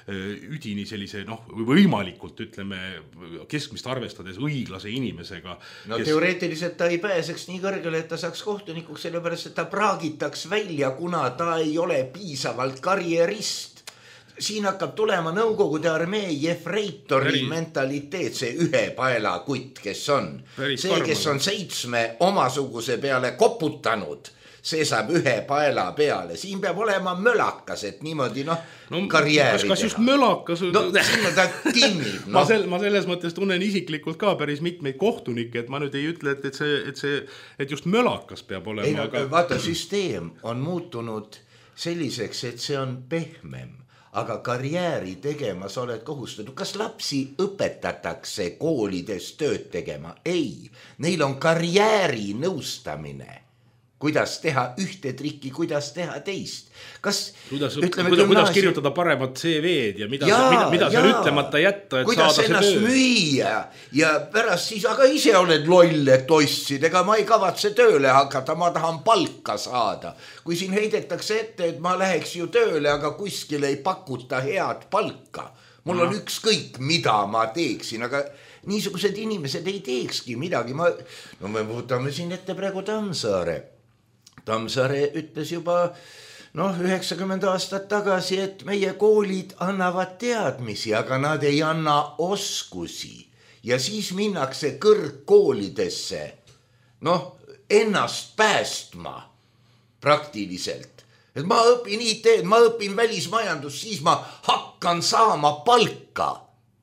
üdini sellise noh, võimalikult ütleme keskmist arvestades õiglase inimesega.
No kes... teoreetiliselt ta ei pääseks nii kõrgele, et ta saaks kohtunikuks, sellepärast, et ta praagitaks välja, kuna ta ei ole piisavalt karjerist. Siin hakkab tulema Nõukogude armee jefreitori Päris. mentaliteet, see ühe paela kutt, kes on. Päris see, kes on seitsme omasuguse peale koputanud, see saab ühe paela peale. Siin peab olema mölakas, et niimoodi noh, no, karjääri
kas, kas just mölakas?
No sinna ta timmib. No.
ma, sel, ma selles mõttes tunnen isiklikult ka päris mitmeid kohtunikke, et ma nüüd ei ütle, et, et, see, et, see, et just mölakas peab olema.
Ei, no,
aga...
Vaata, süsteem on muutunud selliseks, et see on pehmem. Aga karjääri tegema sa oled kohustatud. Kas lapsi õpetatakse koolides tööd tegema? Ei. Neil on karjääri nõustamine. Kuidas teha ühte trikki, kuidas teha teist. Kas,
kuidas, ütleme, kuidas, kuidas kirjutada paremat C V-d ja mida, jaa, mida, mida seal ütlemata jätta, et kuidas saada see töö. Kuidas ennast müüa
ja pärast siis, aga ise oled loll, et ossid, ega ma ei kavatse tööle hakata, ma tahan palka saada. Kui siin heidetakse ette, et ma läheks ju tööle, aga kuskil ei pakuta head palka. Mul on ükskõik, mida ma teeksin, aga niisugused inimesed ei teekski midagi. Ma, no me võtame siin ette praegu Tammsaare. Tammsaare ütles juba noh, üheksakümmend aastat tagasi, et meie koolid annavad teadmisi, aga nad ei anna oskusi. Ja siis minnakse kõrgkoolidesse noh, ennast päästma praktiliselt. Et ma õpin I T-d, ma õpin välismajandust, siis ma hakkan saama palka.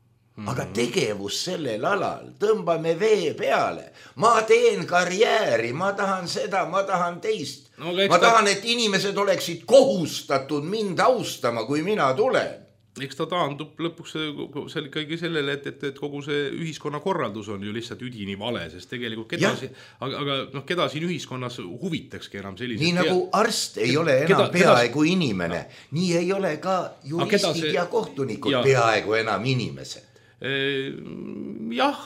Aga tegevus sellel alal, tõmbame vee peale, ma teen karjääri, ma tahan seda, ma tahan teist. No, ma tahan, ta... et inimesed oleksid kohustatud mind austama, kui mina tulen.
Eks ta taandub lõpuks selle, kõige sellele, et, et, et kogu see ühiskonna korraldus on ju lihtsalt üdini vale, sest tegelikult keda, si, aga, aga noh, keda siin ühiskonnas huvitakski enam sellised...
Nii nagu arst ei ole enam keda, peaaegu keda... inimene, no. Nii ei ole ka juristid see... ja kohtunikud ja... peaaegu enam inimesed.
Jah,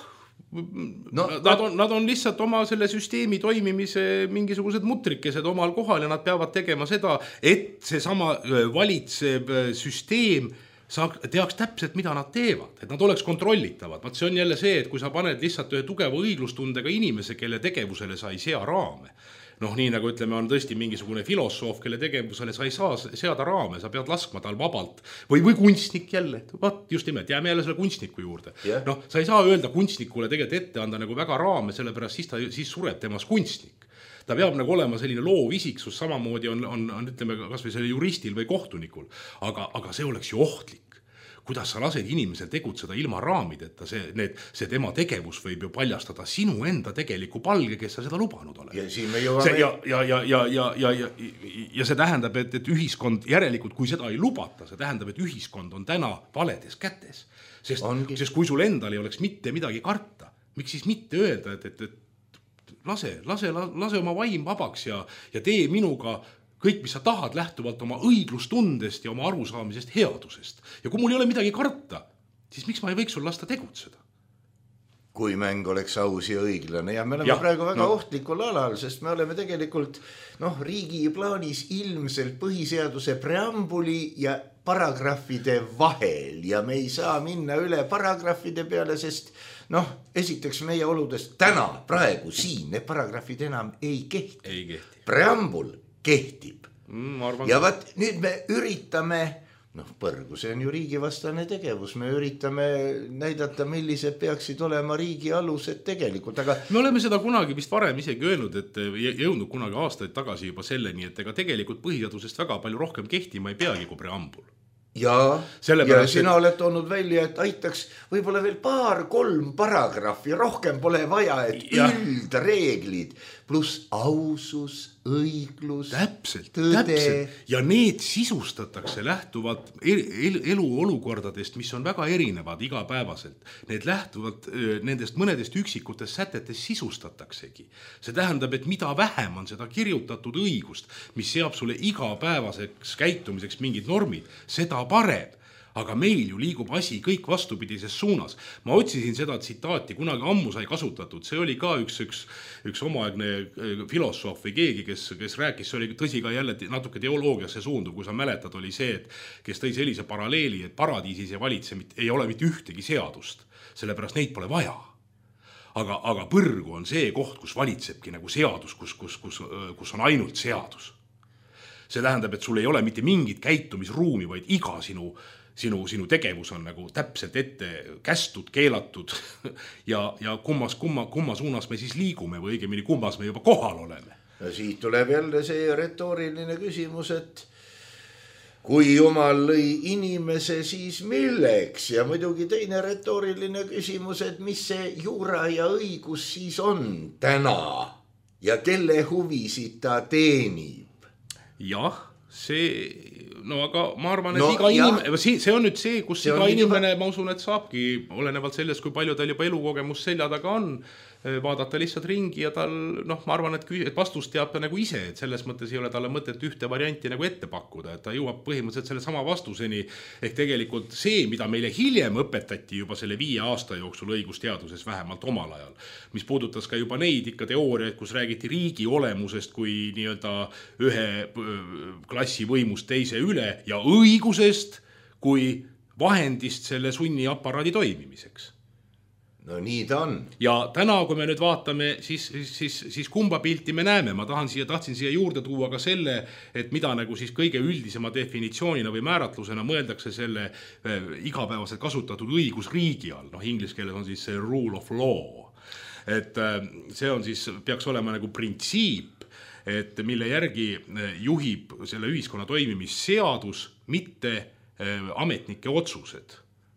no, nad, on, nad on lihtsalt oma selle süsteemi toimimise mingisugused mutrikesed omal kohal ja nad peavad tegema seda, et see sama valitsev süsteem saab, teaks täpselt, mida nad teevad, et nad oleks kontrollitavad. Vaat see on jälle see, et kui sa paned lihtsalt ühe tugeva õiglustundega inimese, kelle tegevusele sa ei sea raame, noh, nii nagu ütleme, on tõesti mingisugune filosoof, kelle tegevusele sa ei saa seada raame, sa pead laskma tal vabalt. Või, või kunstnik jälle, vaat just nimelt, jääme jälle selle kunstniku juurde. Yeah. Noh, sa ei saa öelda kunstnikule tegelikult ette anda nagu väga raame, sellepärast siis, ta, siis sureb temas kunstnik. Ta peab nagu olema selline loovisiksus, samamoodi on, on, on ütleme, kas või selle juristil või kohtunikul. Aga, aga see oleks ju ohtlik. Kuidas sa lased inimesel tegutseda ilma raamideta, see, need, see tema tegevus võib ju paljastada sinu enda tegeliku palge, kes sa seda lubanud oled.
Ja, siin me jõuame...
ja, ja, ja, ja, ja, ja, ja, ja see tähendab, et, et ühiskond järelikult, kui seda ei lubata, see tähendab, et ühiskond on täna valedes kätes. Sest, sest kui sul endal ei oleks mitte midagi karta, miks siis mitte öelda, et, et, et lase, lase, lase oma vaim vabaks ja, ja tee minuga kõik, mis sa tahad, lähtuvalt oma õiglustundest ja oma arusaamisest headusest. Ja kui mul ei ole midagi karta, siis miks ma ei võiks sul lasta tegutseda?
Kui mäng oleks aus ja õiglane. Ja me oleme ja, praegu väga no. ohtlikul alal, sest me oleme tegelikult noh, riigi plaanis ilmselt põhiseaduse preambuli ja paragrahvide vahel. Ja me ei saa minna üle paragrahvide peale, sest noh, esiteks meie oludest täna, praegu siin, need paragrahvid enam ei kehti.
Ei kehti.
Preambul kehtib.
Mm,
ja vaat nüüd me üritame, noh põrgu, see on ju riigivastane tegevus, me üritame näidata, millised peaksid olema riigi alused tegelikult, aga...
Me oleme seda kunagi vist varem isegi öelnud, et jõudnud kunagi aastaid tagasi juba selleni, et ega tegelikult põhiseadusest väga palju rohkem kehtima ei peagi kui preambul.
Ja, ja sina oled toonud välja, et aitaks võib-olla veel paar, kolm paragrahvi, rohkem pole vaja, et ja. Üldreeglid pluss ausus, õiglus,
täpselt,
tõde.
Täpselt. Ja need sisustatakse lähtuvalt elu olukordadest, mis on väga erinevad igapäevaselt. Need lähtuvalt nendest mõnedest üksikutest sätetest sisustataksegi. See tähendab, et mida vähem on seda kirjutatud õigust, mis seab sulle igapäevaseks käitumiseks mingid normid, seda parem. aga meil ju liigub asi kõik vastupidises suunas. Ma otsisin seda tsitaati, kunagi ammu sai kasutatud, see oli ka üks, üks, üks omaaegne filosoof või keegi, kes, kes rääkis, see oli tõsi ka jälle natuke teoloogiasse suunduv, kui sa mäletad, oli see, et kes tõi sellise paralleeli, et paradiisis ei valitse, ei ole mitte ühtegi seadust, sellepärast neid pole vaja. Aga, aga põrgu on see koht, kus valitsebki nagu seadus, kus, kus, kus, kus on ainult seadus. See tähendab, et sul ei ole mitte mingit käitumisruumi, vaid iga sinu Sinu, sinu tegevus on nagu täpselt ette kästud, keelatud ja, ja kummas, kumma, kumma suunas me siis liigume või õigemini kummas me juba kohal oleme.
Ja siit tuleb jälle see retooriline küsimus, et kui Jumal lõi inimese, siis milleks? Ja muidugi teine retooriline küsimus, et mis see juura ja õigus siis on täna ja kelle huvisid ta teenib?
Jah, see... No aga ma arvan, et
no,
iga inimene, see on nüüd see, kus see iga inimene,
juba...
ma usun, et saabki, olenevalt sellest, kui palju tal juba elukogemus selja taga on, vaadata lihtsalt ringi ja tal, noh, ma arvan, et, et vastust teab ta nagu ise, et selles mõttes ei ole talle mõtet ühte varianti nagu ette pakkuda, et ta jõuab põhimõtteliselt selle sama vastuseni, ehk tegelikult see, mida meile hiljem õpetati juba selle viie aasta jooksul õigusteaduses vähemalt omal ajal, mis puudutas ka juba neid ikka teooriaid, kus räägiti riigi olemusest kui nii-öelda ühe klassi võimust teise üle ja õigusest kui vahendist selle sunniaparaadi toimimiseks.
No nii ta on.
Ja täna, kui me nüüd vaatame, siis, siis, siis kumba pilti me näeme. Ma tahan siia, tahtsin siia juurde tuua ka selle, et mida nagu siis kõige üldisema definitsioonina või määratlusena mõeldakse selle äh, igapäevaselt kasutatud õigusriigi all. Noh, inglise keeles on siis see rule of law. Et äh, see on siis, peaks olema nagu printsiip, et mille järgi äh, juhib selle ühiskonna toimimist seadus, mitte äh, ametnike otsused.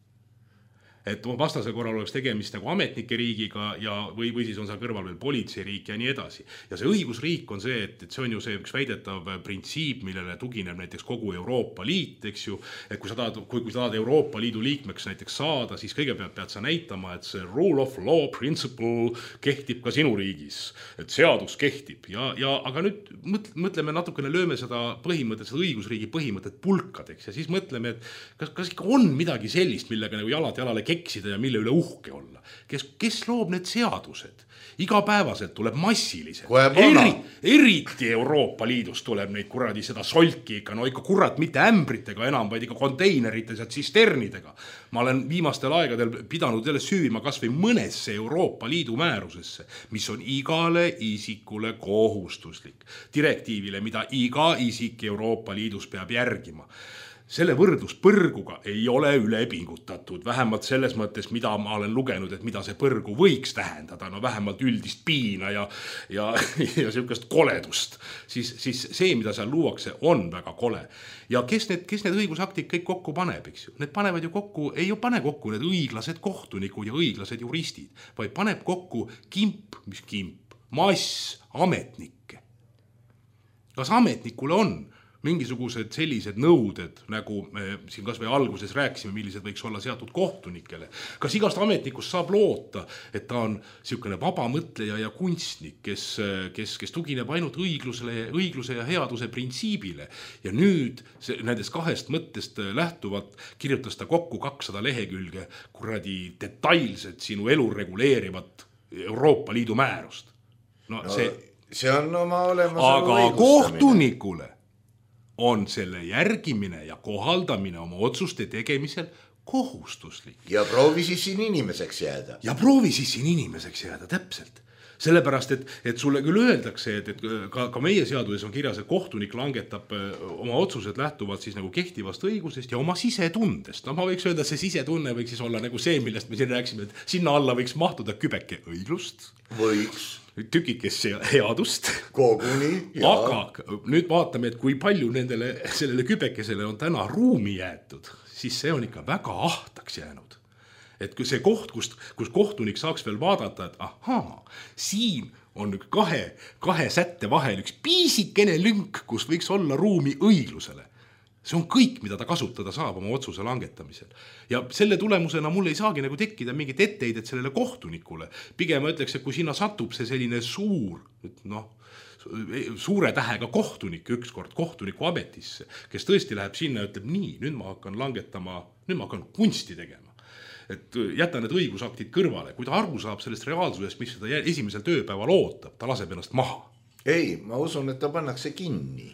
Et vastasel korral oleks tegemist nagu ametnike riigiga ja, või, või siis on seal kõrval veel politseiriik ja nii edasi. Ja see õigusriik on see, et, et see on ju see üks väidetav printsiip, millele tugineb näiteks kogu Euroopa Liit, eks ju. Et kui sa tahad, kui, kui sa tahad Euroopa Liidu liikmeks näiteks saada, siis kõigepealt pead sa näitama, et see rule of law principle kehtib ka sinu riigis. Et seadus kehtib. Ja, ja, aga nüüd mõtleme natukene, lööme seda põhimõtet, seda õigusriigi põhimõtet pulkadeks ja siis mõtleme, et kas, kas ikka on midagi sellist, millega nagu jalad jalale eksida ja mille üle uhke olla. Kes, kes loob need seadused? Igapäevaselt tuleb massiliselt. Eri, eriti Euroopa Liidus tuleb neid kuradi seda solki ikka, no ikka kurat mitte ämbritega enam, vaid ikka konteinerites ja tsisternidega. Ma olen viimastel aegadel pidanud jälle süüvima kas või mõnesse Euroopa Liidu määrusesse, mis on igale isikule kohustuslik. Direktiivile, mida iga isik Euroopa Liidus peab järgima. Selle võrdlus põrguga ei ole üle pingutatud, vähemalt selles mõttes, mida ma olen lugenud, et mida see põrgu võiks tähendada, no vähemalt üldist piina ja, ja, ja sellist koledust, siis, siis see, mida seal luuakse, on väga kole. Ja kes need, kes need õigusaktid kõik kokku paneb, eks ju? Need panevad ju kokku, ei ju pane kokku need õiglased kohtunikud ja õiglased juristid, vaid paneb kokku kimp, mis kimp, mass ametnikke. Kas ametnikule on mingisugused sellised nõuded, nagu me siin kas või alguses rääkisime, millised võiks olla seatud kohtunikele. Kas igast ametnikust saab loota, et ta on niisugune vaba mõtleja ja kunstnik, kes, kes, kes tugineb ainult õiglusele, õigluse ja headuse printsiibile. Ja nüüd see, nendest kahest mõttest lähtuvalt kirjutas ta kokku kakssada lehekülge kuradi detailselt sinu elu reguleerivat Euroopa Liidu määrust. No, no see,
see on oma olemasolu
aga kohtunikule on selle järgimine ja kohaldamine oma otsuste tegemisel kohustuslik.
Ja proovi siis siin inimeseks jääda.
Ja proovi siis siin inimeseks jääda, täpselt. Sellepärast, et, et sulle küll öeldakse, et, et ka, ka meie seaduses on kirjas, et kohtunik langetab oma otsused lähtuvalt siis nagu kehtivast õigusest ja oma sisetundest. No ma võiks öelda, see sisetunne võiks siis olla nagu see, millest me siin rääksime, et sinna alla võiks mahtuda kübeke õiglust.
Võiks.
Tükikes headust.
Koguni,
jah. Aga nüüd vaatame, et kui palju nendele, sellele kübekesele on täna ruumi jäetud, siis see on ikka väga ahtaks jäänud. Et kui see koht, kus, kus kohtunik saaks veel vaadata, et ahaa, siin on kahe, kahe sätte vahel üks piisikene lünk, kus võiks olla ruumi õiglusele. See on kõik, mida ta kasutada saab oma otsuse langetamisel. Ja selle tulemusena mul ei saagi nagu tekkida mingit etteheidet sellele kohtunikule. Pigem ma ütleks, et kui sinna satub see selline suur, noh, suure tähega kohtunik ükskord kohtuniku ametisse, kes tõesti läheb sinna ja ütleb nii, nüüd ma hakkan langetama, nüüd ma hakkan kunsti tegema. Et jäta need õigusaktid kõrvale. Kui ta aru saab sellest reaalsusest, mis seda esimesel tööpäeval ootab, ta laseb ennast maha.
Ei, ma usun, et ta pannakse kinni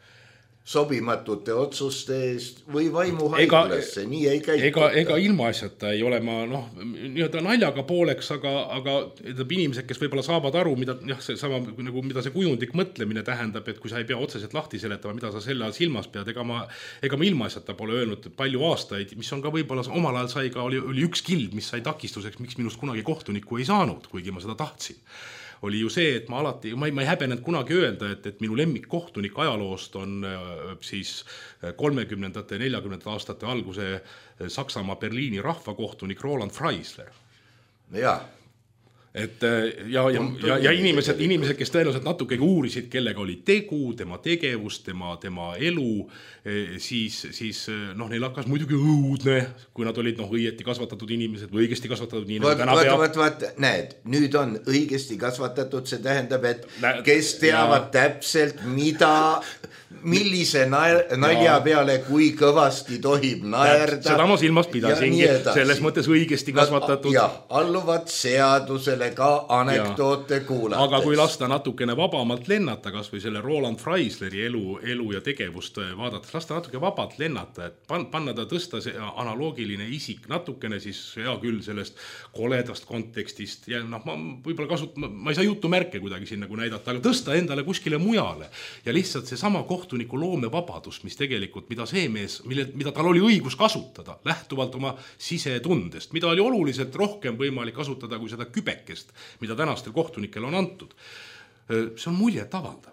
sobimatute otsuste eest või vaimu haiglasse, nii ei käituta.
Ega, ega ilmaasjata ei ole ma noh, nii-öelda naljaga pooleks, aga, aga inimesed, kes võib-olla saavad aru, mida, jah, see sama, nagu, mida see kujundlik mõtlemine tähendab, et kui sa ei pea otseselt lahti seletama, mida sa selle silmas pead, ega ma, ega ma ilmaasjata pole öelnud palju aastaid, mis on ka võib-olla omal ajal sai ka, oli, oli üks kild, mis sai takistuseks, miks minust kunagi kohtunikku ei saanud, kuigi ma seda tahtsin. Oli ju see, et ma alati, ma ei, ma ei häbenud kunagi öelda, et, et minu lemmik kohtunik ajaloost on siis kolmekümnendate ja neljakümnendate aastate alguse Saksamaa Berliini rahvakohtunik Roland Freisler.
Jaa.
Et, ja, ja, ja, ja inimesed, inimesed, kes tõenäoliselt natukegi uurisid, kellega oli tegu, tema tegevus, tema, tema elu, siis, siis noh, neil hakkas muidugi õudne, kui nad olid noh, õieti kasvatatud inimesed või õigesti kasvatatud nii,
vaat, vaat, peab... vaat, vaat, näed, nüüd on õigesti kasvatatud, see tähendab, et Nä... kes teavad ja... täpselt, mida, millise nalja peale, kui kõvasti tohib naerda.
Seda ma silmas pidasingi, selles mõttes õigesti kasvatatud.
Ja, alluvad seadusele ka anekdoote kuulates.
Aga kui lasta natukene vabamalt lennata, kas või selle Roland Freisleri elu, elu ja tegevust vaadates, lasta natuke vabalt lennata, et panna ta tõsta see analoogiline isik natukene siis hea küll sellest koledast kontekstist ja noh, ma võib-olla kasut, ma, ma ei saa jutu märke kuidagi siin nagu näidata, aga tõsta endale kuskile mujale ja lihtsalt see sama kohtuniku loomevabadus, mis tegelikult, mida see mees, mille, mida tal oli õigus kasutada, lähtuvalt oma sisetundest, mida oli oluliselt rohkem võimalik kasutada kui seda kübekest, mida tänastel kohtunikel on antud. See on muljet avaldav.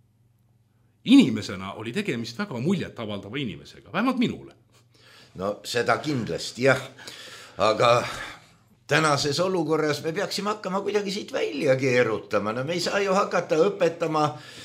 Inimesena oli tegemist väga muljet avaldava inimesega, vähemalt minule.
No seda kindlasti, jah. Aga tänases olukorras me peaksime hakkama kuidagi siit välja keerutama. No me ei saa ju hakata õpetama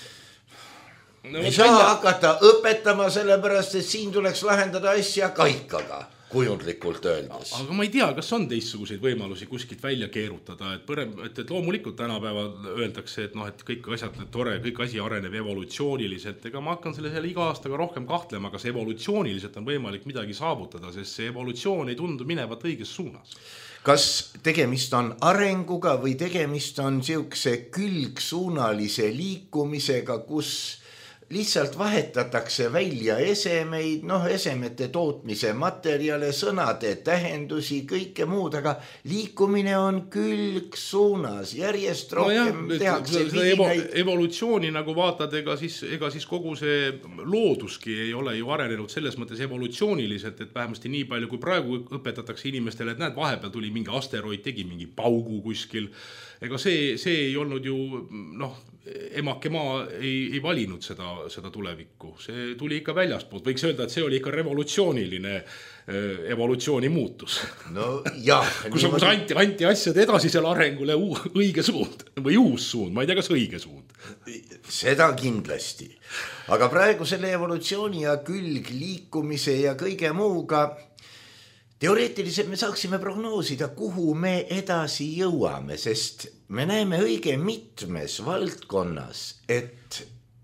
no, me ei saa välja... hakata õpetama sellepärast, et siin tuleks lahendada asja kaikaga. Kujundlikult öeldes.
Aga ma ei tea, kas on teistsuguseid võimalusi kuskilt välja keerutada, et, põrem, et, et loomulikult tänapäeval öeldakse, et, noh, et kõik asjad tore, kõik asi areneb evolutsiooniliselt, ega ma hakkan selle selle iga aastaga rohkem kahtlema, kas evolutsiooniliselt on võimalik midagi saavutada, sest see evolutsioon ei tundu minevat õiges suunas.
Kas tegemist on arenguga või tegemist on siukse külgsuunalise liikumisega, kus lihtsalt vahetatakse välja esemeid, noh, esemete tootmise materjale, sõnade tähendusi, kõike muud, aga liikumine on külgsuunas, järjest rohkem no jah, tehakse vidinaid.
Evolutsiooni nagu vaatad, ega siis, ega siis kogu see looduski ei ole ju arenenud selles mõttes evolutsiooniliselt, et vähemasti nii palju, kui praegu õpetatakse inimestele, et näed, vahepeal tuli mingi asteroid, tegi mingi paugu kuskil. Ega see, see ei olnud ju, noh, emake maa ei, ei valinud seda, seda tulevikku. See tuli ikka väljaspool. Võiks öelda, et see oli ikka revolutsiooniline evolutsiooni muutus.
No jah.
Kus on niimoodi... anti, anti asjade edasisele arengule õige suund või uus suund. Ma ei tea, kas õige suund.
Seda kindlasti. Aga praegu selle evolutsiooni ja külg liikumise ja kõige muuga teoreetiliselt me saaksime prognoosida, kuhu me edasi jõuame, sest me näeme õige mitmes valdkonnas, et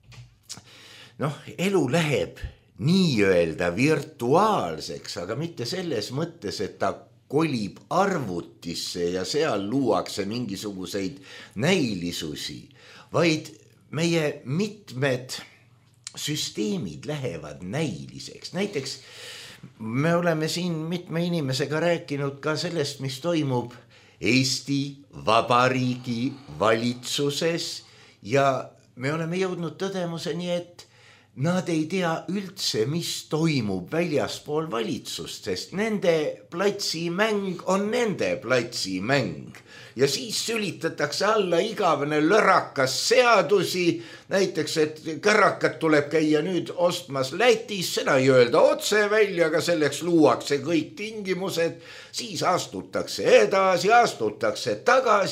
noh, elu läheb nii-öelda virtuaalseks, aga mitte selles mõttes, et ta kolib arvutisse ja seal luuakse mingisuguseid näilisusi, vaid meie mitmed süsteemid lähevad näiliseks. Näiteks me oleme siin mitme inimesega rääkinud ka sellest, mis toimub Eesti Vabariigi valitsuses ja me oleme jõudnud tõdemuseni, et nad ei tea üldse, mis toimub väljaspool valitsust, sest nende platsimäng on nende platsimäng. Ja siis sülitatakse alla igavene lõrakas seadusi, näiteks, et kärrakat tuleb käia nüüd ostmas Lätis, seda ei öelda otse välja, aga selleks luuakse kõik tingimused, siis astutakse edasi, astutakse tagasi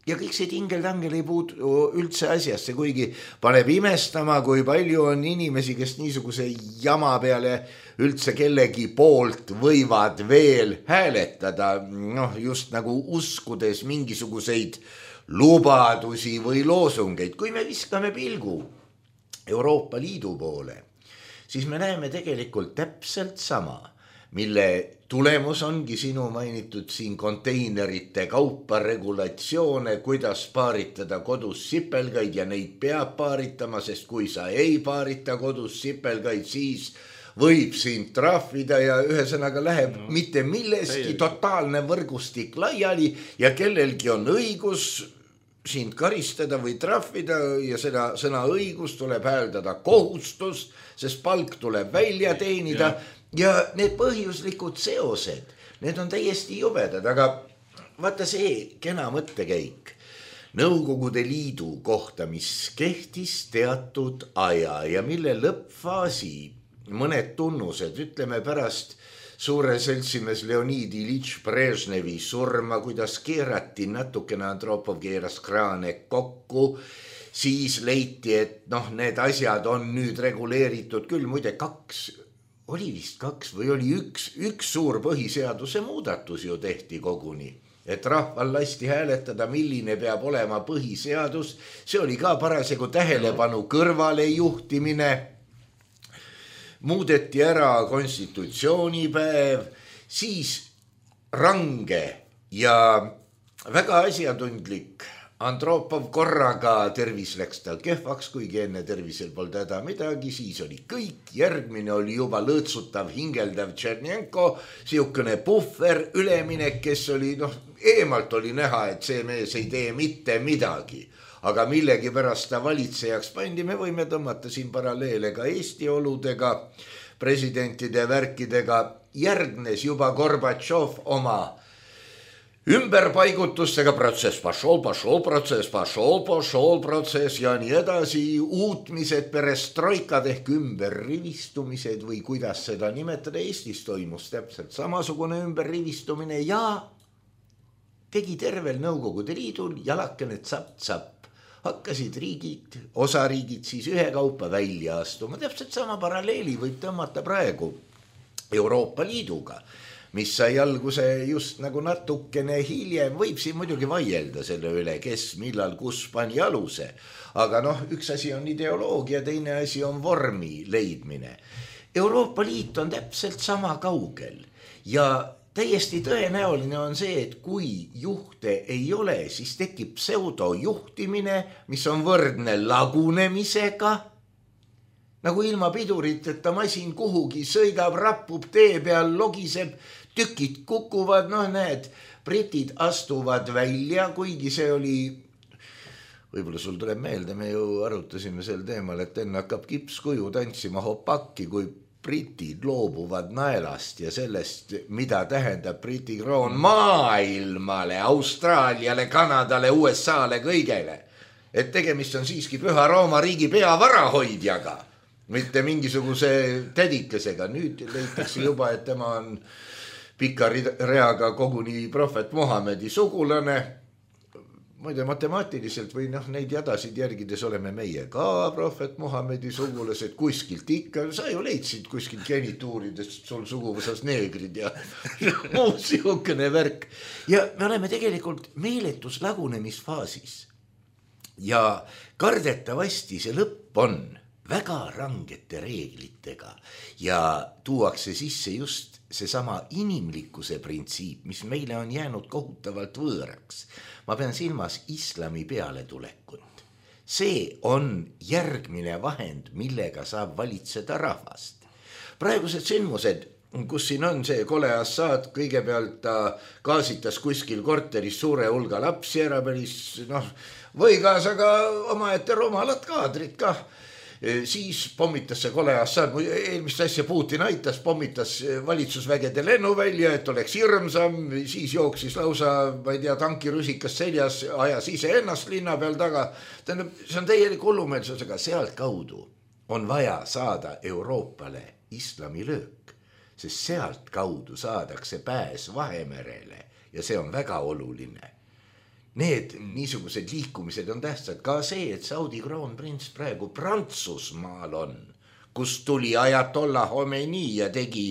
ja kõik see tingeldangel ei puudu üldse asjasse, kuigi paneb imestama, kui palju on inimesi, kes niisuguse jama peale üldse kellegi poolt võivad veel hääletada, noh just nagu uskudes mingisuguseid lubadusi või loosungeid. Kui me viskame pilgu Euroopa Liidu poole, siis me näeme tegelikult täpselt sama, mille tulemus ongi sinu mainitud siin konteinerite kaupa regulatsioone, kuidas paaritada kodus sipelgaid ja neid peab paaritama, sest kui sa ei paarita kodus sipelgaid, siis võib sind trahvida ja ühesõnaga läheb no, mitte milleski totaalne võrgustik laiali ja kellelgi on õigus sind karistada või trahvida ja seda sõna õigus tuleb hääldada kohustust, sest palk tuleb välja teenida ja, ja need põhjuslikud seosed, need on täiesti jubedad, aga vaata see kena mõttekäik Nõukogude Liidu kohta, mis kehtis teatud aja ja mille lõppfaasi mõned tunnused, ütleme pärast suure seltsimees Leonid Iljitš Brežnevi surma, kuidas keerati natukene, Andropov keeras kraane kokku, siis leiti, et noh, need asjad on nüüd reguleeritud küll, muide kaks, oli vist kaks või oli üks, üks suur põhiseaduse muudatus ju tehti koguni, et rahval lasti hääletada, milline peab olema põhiseadus, see oli ka parasjagu tähelepanu kõrvale juhtimine, muudeti ära konstitutsioonipäev, siis range ja väga asjatundlik Andropov korraga tervis läks tal kehvaks, kuigi enne tervisel polnud häda midagi, siis oli kõik, järgmine oli juba lõõtsutav, hingeldav Tšernjenko, siukene puhver üleminek, kes oli, noh, eemalt oli näha, et see mees ei tee mitte midagi. Aga millegi pärast ta valitsejaks pandi, me võime tõmmata siin paralleele ka Eesti oludega, presidentide värkidega, järgnes juba Gorbatšov oma ümberpaigutustega protsess, pašol, pašol protsess, pašol, pašol protsess ja nii edasi, uutmised, perestroikad ehk ümberrivistumised või kuidas seda nimetada, Eestis toimus täpselt samasugune ümberrivistumine ja tegi tervel Nõukogude Liidul jalakene tsapp-tsapp. Hakkasid riigid, osariigid siis ühekaupa välja astuma. Täpselt sama paralleeli võib tõmmata praegu Euroopa Liiduga, mis sai alguse just nagu natukene hiljem, võib siin muidugi vaielda selle üle, kes, millal, kus pani aluse. Aga noh, üks asi on ideoloogia, teine asi on vormi leidmine. Euroopa Liit on täpselt sama kaugel ja täiesti tõenäoline on see, et kui juhte ei ole, siis tekib pseudojuhtimine, mis on võrdne lagunemisega, nagu ilma piduriteta masin kuhugi sõidab, rappub tee peal, logiseb, tükid kukuvad, noh näed, britid astuvad välja, kuigi see oli, võib-olla sul tuleb meelde, me ju arutasime sel teemal, et enne hakkab kipskuju tantsima hopakki, kui britid loobuvad naelast ja sellest, mida tähendab Briti kroon maailmale, Austraaliale, Kanadale, U S A-le, kõigele. Et tegemist on siiski Püha Rooma riigi peavarahoidjaga, mitte mingisuguse tädikesega. Nüüd leitakse juba, et tema on pika reaga koguni prohvet Muhamedi sugulane. Muide, matemaatiliselt või noh, neid jadasid järgides oleme meie ka prohvet Muhamedi sugulased kuskilt ikka. Sa ju leidsid kuskilt genituuridest sul suguvõsas neegrid ja muu siukene värk. Ja me oleme tegelikult meeletus lagunemisfaasis. Ja kardetavasti see lõpp on väga rangete reeglitega ja tuuakse sisse just seesama inimlikkuse printsiip, mis meile on jäänud kohutavalt võõraks. Ma pean silmas islami pealetulekut. See on järgmine vahend, millega saab valitseda rahvast. Praegused sündmused, kus siin on see kole Assad, kõigepealt ta kaasitas kuskil korteris suure hulga lapsi ära päris, noh, või kaasa ka omaette rumalat kaadrit ka. Siis pommitas see kole Assad, eelmist asja Putin aitas, pommitas valitsusvägede lennuvälja, et oleks hirmsam, siis jooksis lausa, ma ei tea, tankirusikas seljas, ajas ise ennast linna peal taga. Tähendab, see on täielik hullumeelsusega, sealt kaudu on vaja saada Euroopale islamilöök, sest sealt kaudu saadakse pääs Vahemerele ja see on väga oluline. need mm. niisugused liikumised on tähtsad. Ka see, et Saudi kroonprints praegu Prantsusmaal on, kus tuli Ajatollah Khomeini ja tegi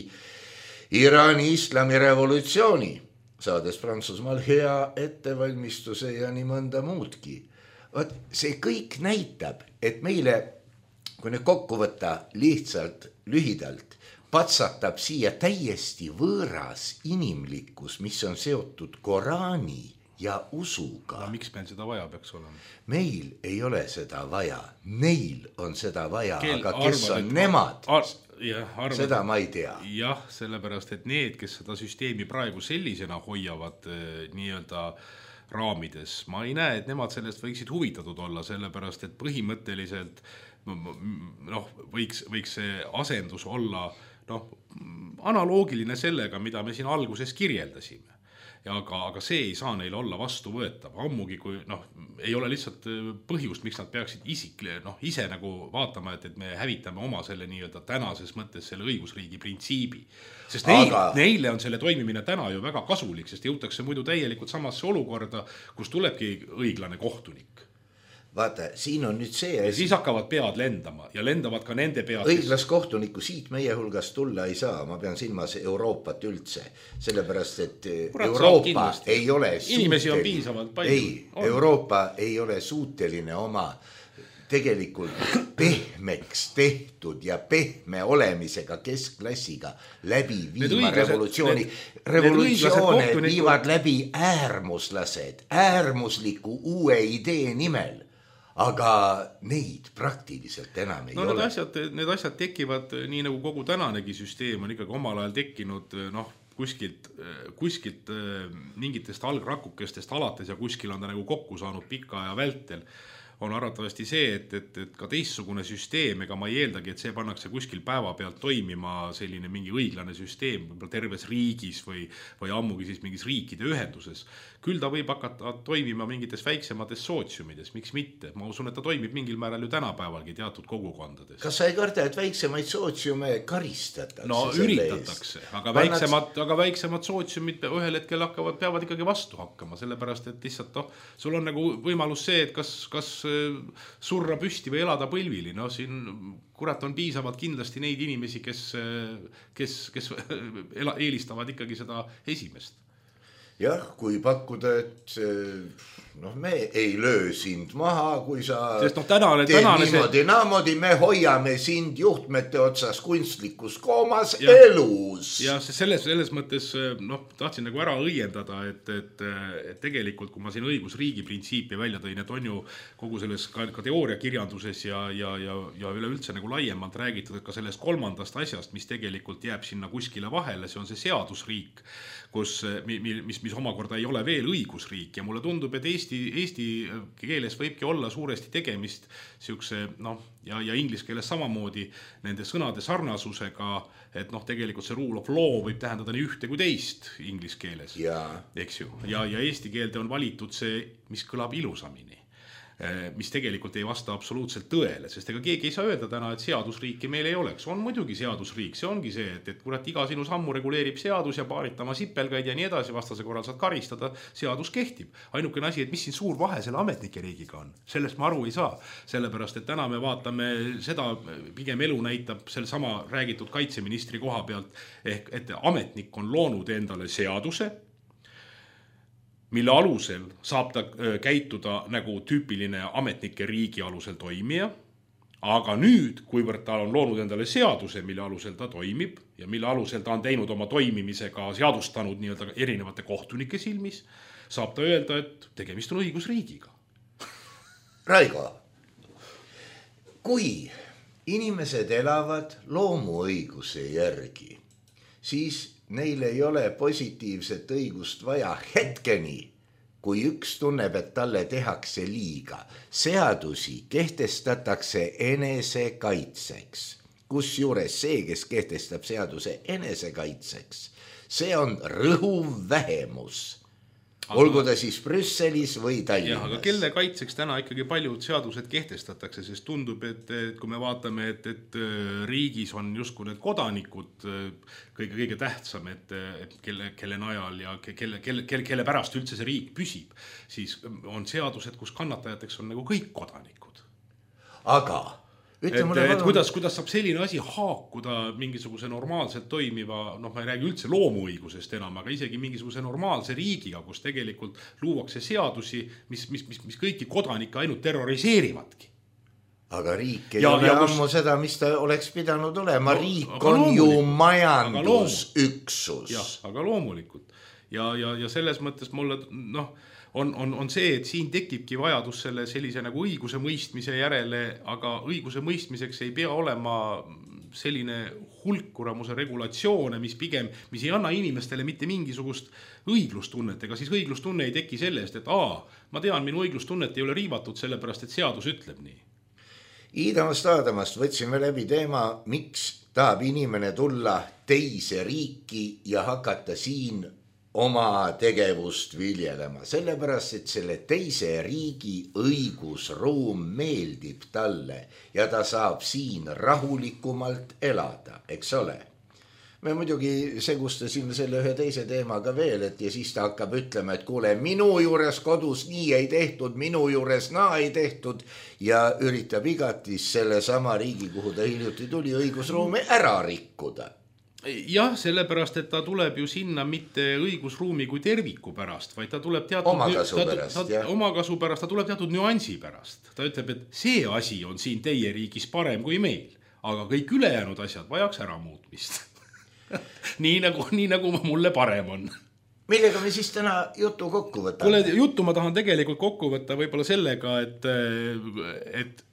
Iraani islami revolutsiooni, saades Prantsusmaal hea ettevalmistuse ja nii mõnda muudki. Vaat see kõik näitab, et meile, kui nüüd kokku võtta lihtsalt, lühidalt, patsatab siia täiesti võõras inimlikkus, mis on seotud Koraani ja usuga.
No, miks meil seda vaja peaks olema?
Meil ei ole seda vaja. Neil on seda vaja, Kel, aga kes arvad, on
et...
nemad,
ar... ja, arvad,
seda ma ei tea.
Jah, sellepärast, et need, kes seda süsteemi praegu sellisena hoiavad eh, nii-öelda raamides, ma ei näe, et nemad sellest võiksid huvitatud olla, sellepärast, et põhimõtteliselt noh, võiks, võiks see asendus olla noh, analoogiline sellega, mida me siin alguses kirjeldasime. Ja aga, aga see ei saa neil olla vastuvõetav. Ammugi, kui noh, ei ole lihtsalt põhjust, miks nad peaksid isikle, noh, ise nagu vaatama, et, et me hävitame oma selle nii-öelda tänases mõttes selle õigusriigi printsiibi. Sest neil, aga... neile on selle toimimine täna ju väga kasulik, sest jõutakse muidu täielikult samasse olukorda, kus tulebki õiglane kohtunik.
Vaata, siin on nüüd see...
Ja siis hakkavad pead lendama ja lendavad ka nende pead...
Õiglas kohtunikku siit meie hulgas tulla ei saa. Ma pean silmas Euroopat üldse. Sellepärast, et Kurat, Euroopa ei ole suuteline...
Inimesi on piisavalt palju.
Ei, on. Euroopa ei ole suuteline oma tegelikult pehmeks tehtud ja pehme olemisega keskklassiga läbi viima õiglased, revolutsiooni. Need, revolutsioone need viivad läbi äärmuslased, äärmusliku uue idee nimel. Aga neid praktiliselt enam ei
no,
ole.
Need asjad, need asjad tekivad nii nagu kogu tänanegi süsteem on ikkagi omal ajal tekkinud noh, kuskilt, kuskilt mingitest algrakukestest alates ja kuskil on ta nagu kokku saanud pika aja vältel. On arvatavasti see, et, et, et ka teistsugune süsteem, ega ma ei eeldagi, et see pannakse kuskil päeva pealt toimima selline mingi õiglane süsteem terves riigis või, või ammugi siis mingis riikide ühenduses. Küll ta võib hakata toimima mingites väiksemates sootsiumides, miks mitte? Ma usun, et ta toimib mingil määral ju tänapäevalgi teatud kogukondades.
Kas sa ei karda, et väiksemaid sootsiume karistatakse?
No üritatakse, aga, Pannaks... väiksemad, aga väiksemad sootsiumid ühel hetkel hakkavad, peavad ikkagi vastu hakkama, sellepärast, et lihtsalt oh, sul on nagu võimalus see, et kas, kas surra püsti või elada põlvili. No siin kurat on piisavalt kindlasti neid inimesi, kes, kes, kes eelistavad ikkagi seda esimest.
Jah, kui pakkuda, et noh, me ei löö sind maha, kui sa
Sest, no, tänane,
teed
tänane
niimoodi, see... naamodi, me hoiame sind juhtmete otsas kunstlikus koomas
ja,
elus.
Ja selles, selles mõttes noh, tahtsin nagu ära õiendada, et, et, et tegelikult, kui ma siin õigusriigi printsiipi välja tõin, et on ju kogu selles ka, ka teooriakirjanduses ja, ja, ja, ja üleüldse nagu laiemalt räägitud, et ka sellest kolmandast asjast, mis tegelikult jääb sinna kuskile vahele, see on see seadusriik, kus, mis, mis omakorda ei ole veel õigusriik ja mulle tundub, et Eesti, Eesti keeles võibki olla suuresti tegemist siukse, noh, ja, ja inglise keeles samamoodi nende sõnade sarnasusega, et noh, tegelikult see rule of law võib tähendada nii ühte kui teist inglise keeles,
ja.
Eks ju, ja, ja eesti keelde on valitud see, mis kõlab ilusamini, mis tegelikult ei vasta absoluutselt tõele, sest ega keegi ei saa öelda täna, et seadusriiki meil ei oleks. On muidugi seadusriik, see ongi see, et, et kurat iga sinu sammu reguleerib seadus ja paaritama sipelgaid ja nii edasi, vastase korral saad karistada, seadus kehtib. Ainukene asi, et mis siin suur vahe selle ametnike riigiga on, sellest ma aru ei saa, sellepärast, et täna me vaatame seda, pigem elu näitab selle sama räägitud kaitseministri koha pealt, ehk et ametnik on loonud endale seaduse, mille alusel saab ta käituda nagu tüüpiline ametnike riigi alusel toimija, aga nüüd, kuivõrd ta on loonud endale seaduse, mille alusel ta toimib ja mille alusel ta on teinud oma toimimisega, seadustanud nii-öelda erinevate kohtunike silmis, saab ta öelda, et tegemist on õigusriigiga.
Raigo, kui inimesed elavad loomuõiguse järgi, siis neil ei ole positiivset õigust vaja hetkeni, kui üks tunneb, et talle tehakse liiga. Seadusi kehtestatakse enesekaitseks. Kusjuures see, kes kehtestab seaduse enesekaitseks, see on rõhuv vähemus. olgu ta siis Brüsselis või Tallinnas.
Aga kelle kaitseks täna ikkagi paljud seadused kehtestatakse, sest tundub, et, et kui me vaatame, et, et riigis on justkui need kodanikud kõige, kõige tähtsam, et, et kelle, kelle najal ja kelle, kelle, kelle, kelle pärast üldse see riik püsib, siis on seadused, kus kannatajateks on nagu kõik kodanikud.
Aga
et, et kuidas, kuidas saab selline asi haakuda mingisuguse normaalselt toimiva, noh ma ei räägi üldse loomuõigusest enam, aga isegi mingisuguse normaalse riigiga, kus tegelikult luuakse seadusi, mis, mis, mis, mis kõiki kodanikke ainult terroriseerivadki.
Aga riik ei ja, ole ja ammu kus... seda, mis ta oleks pidanud olema. No, riik on ju majandusüksus.
Jah, aga loomulikult. Ja, ja, ja selles mõttes mulle, noh, On, on, on see, et siin tekibki vajadus selle sellise nagu õiguse mõistmise järele, aga õiguse mõistmiseks ei pea olema selline hulkuramuse regulatsioone, mis pigem, mis ei anna inimestele mitte mingisugust õiglustunnet, ega siis õiglustunne ei teki sellest, et aa, ma tean, minu õiglustunnet ei ole riivatud sellepärast, et seadus ütleb nii.
Iidamast Aadamast võtsime läbi teema, miks tahab inimene tulla teise riiki ja hakata siin oma tegevust viljelema, sellepärast, et selle teise riigi õigusruum meeldib talle ja ta saab siin rahulikumalt elada, eks ole. Me muidugi segustasime selle ühe teise teemaga veel, et ja siis ta hakkab ütlema, et kuule, minu juures kodus nii ei tehtud, minu juures naa ei tehtud ja üritab igatis selle sama riigi, kuhu ta hiljuti tuli, õigusruumi ära rikkuda.
Jah, sellepärast, et ta tuleb ju sinna mitte õigusruumi kui terviku pärast, vaid ta tuleb teatud
omakasu pärast,
ta, ta, omakasu pärast, ta tuleb teatud nüansi pärast. Ta ütleb, et see asi on siin teie riigis parem kui meil, aga kõik ülejäänud asjad vajaks ära muutmist. nii, nagu, nii nagu mulle parem on.
Millega me siis täna jutu kokku võtame?
Kuule, jutu ma tahan tegelikult kokku võtta võib-olla sellega, et, et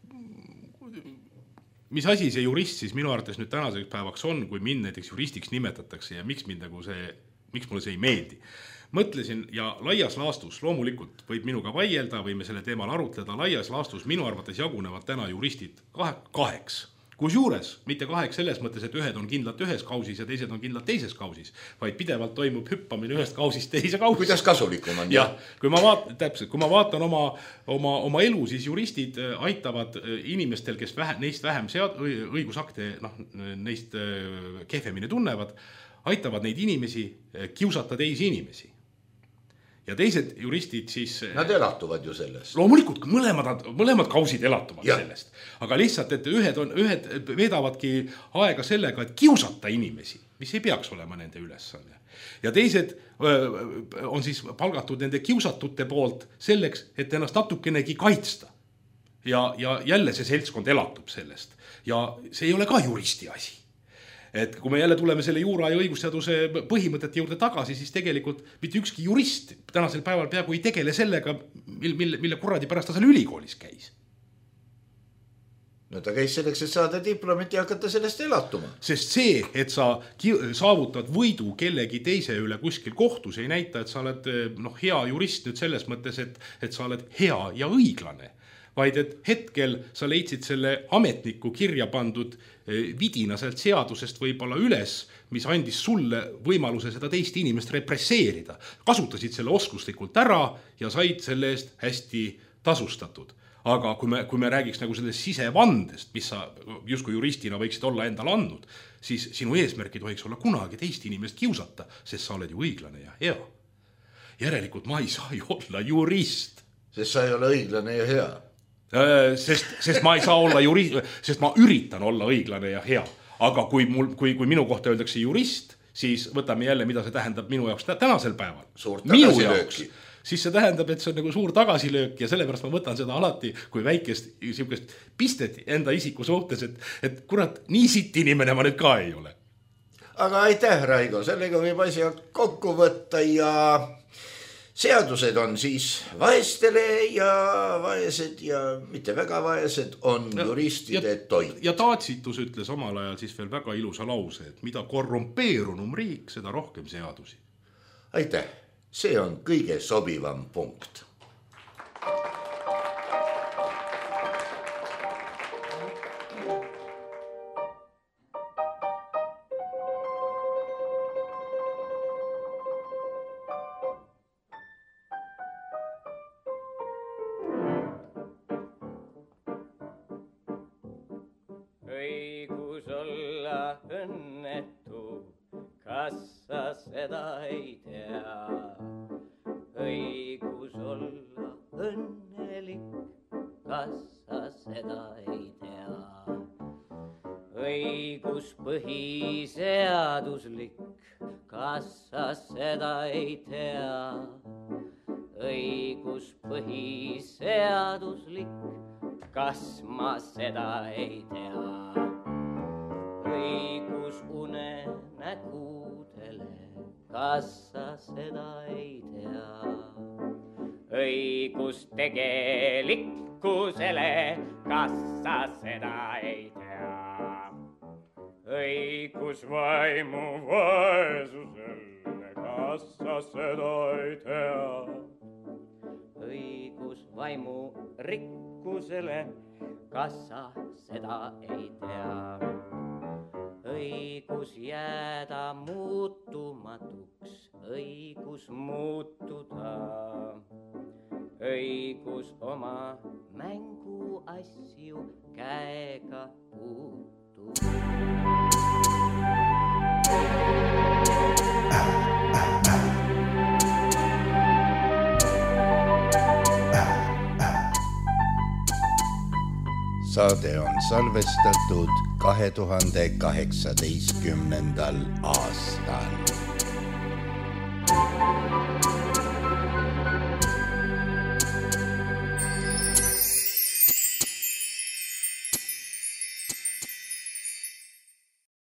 mis asi see jurist siis minu arvates nüüd tänaseks päevaks on, kui mind näiteks juristiks nimetatakse ja miks, mind nagu see, miks mulle see ei meeldi. Mõtlesin ja laias laastus, loomulikult võib minuga vaielda, võime selle teemal arutleda, laias laastus minu arvates jagunevad täna juristid kahe, kaheks. Kus juures, mitte kaheks selles mõttes, et ühed on kindlalt ühes kausis ja teised on kindlalt teises kausis, vaid pidevalt toimub hüppamine ühest kausist teise kausis.
Kuidas kasulikum on?
Jah, kui ma vaatan, täpselt, kui ma vaatan oma, oma, oma elu, siis juristid aitavad inimestel, kes vähe, neist vähem sead, õigusakte, noh, neist kehvemini tunnevad, aitavad neid inimesi kiusata teisi inimesi. Ja teised juristid siis...
Nad elatuvad ju sellest.
Loomulikult, mõlemad, mõlemad kausid elatuvad ja. Sellest. Aga lihtsalt, et ühed, on, ühed veedavadki aega sellega, et kiusata inimesi, mis ei peaks olema nende ülesanne. Ja teised öö, on siis palgatud nende kiusatute poolt selleks, et ennast natukenegi kaitsta. Ja, ja jälle see seltskond elatub sellest. Ja see ei ole ka juristi asi. Et kui me jälle tuleme selle juura ja õigusseaduse põhimõtete juurde tagasi, siis tegelikult mitte ükski jurist tänasel päeval peaaegu ei tegele sellega, mille, mille, mille kuradi pärast ta seal ülikoolis käis.
No ta käis selleks, et saada diplomit ja hakata sellest elatuma.
Sest see, et sa saavutad võidu kellegi teise üle kuskil kohtus, ei näita, et sa oled noh, hea jurist nüüd selles mõttes, et, et sa oled hea ja õiglane. Vaid et hetkel sa leidsid selle ametniku kirja pandud vidina sealt seadusest võib-olla üles, mis andis sulle võimaluse seda teist inimest represseerida. Kasutasid selle oskuslikult ära ja said selle eest hästi tasustatud. Aga kui me, kui me räägiks nagu sellest sisevandest, mis sa justkui juristina võiksid olla endal andnud, siis sinu eesmärk ei tohiks olla kunagi teist inimest kiusata, sest sa oled ju õiglane ja hea. Järelikult ma ei saa ju olla jurist.
Sest sa ei ole õiglane ja hea.
Sest, sest ma ei saa olla jurist, sest ma üritan olla õiglane ja hea. Aga kui, mul, kui, kui minu kohta öeldakse jurist, siis võtame jälle, mida see tähendab minu jaoks tänasel päeval.
Suur tagasilööki.
Siis see tähendab, et see on nagu suur tagasilöök ja sellepärast ma võtan seda alati kui väikest siukest pistet enda isiku suhtes, et, et kurat, nii sitt inimene ma nüüd ka ei ole.
Aga aitäh, Raigo, sellega võib asja kokku võtta ja... Seadused on siis vaestele ja vaesed ja mitte väga vaesed on ja, juristide
ja,
toit.
Ja Taatsitus ütles omal ajal siis veel väga ilusa lause, et mida korrumpeerunum riik, seda rohkem seadusi.
Aitäh, see on kõige sobivam punkt.
seda ei tea. Õigus olla õnnelik, kas sa seda ei tea? Õigus põhiseaduslik, kas sa seda ei tea? Õigus põhiseaduslik, kas ma seda ei tea? Õigus unenägudele, kas sa seda ei tea? Õigus tegelikkusele, kas sa seda ei tea? Õigus vaimu vaesusele, kas sa seda ei tea? Õigus vaimu rikkusele, kas sa seda ei tea? Õigus jääda muutumatuks, õigus muutuda. Õigus oma mänguasju käega puutuda.
Saade on salvestatud kahe tuhande kaheksateistkümnendal aastal.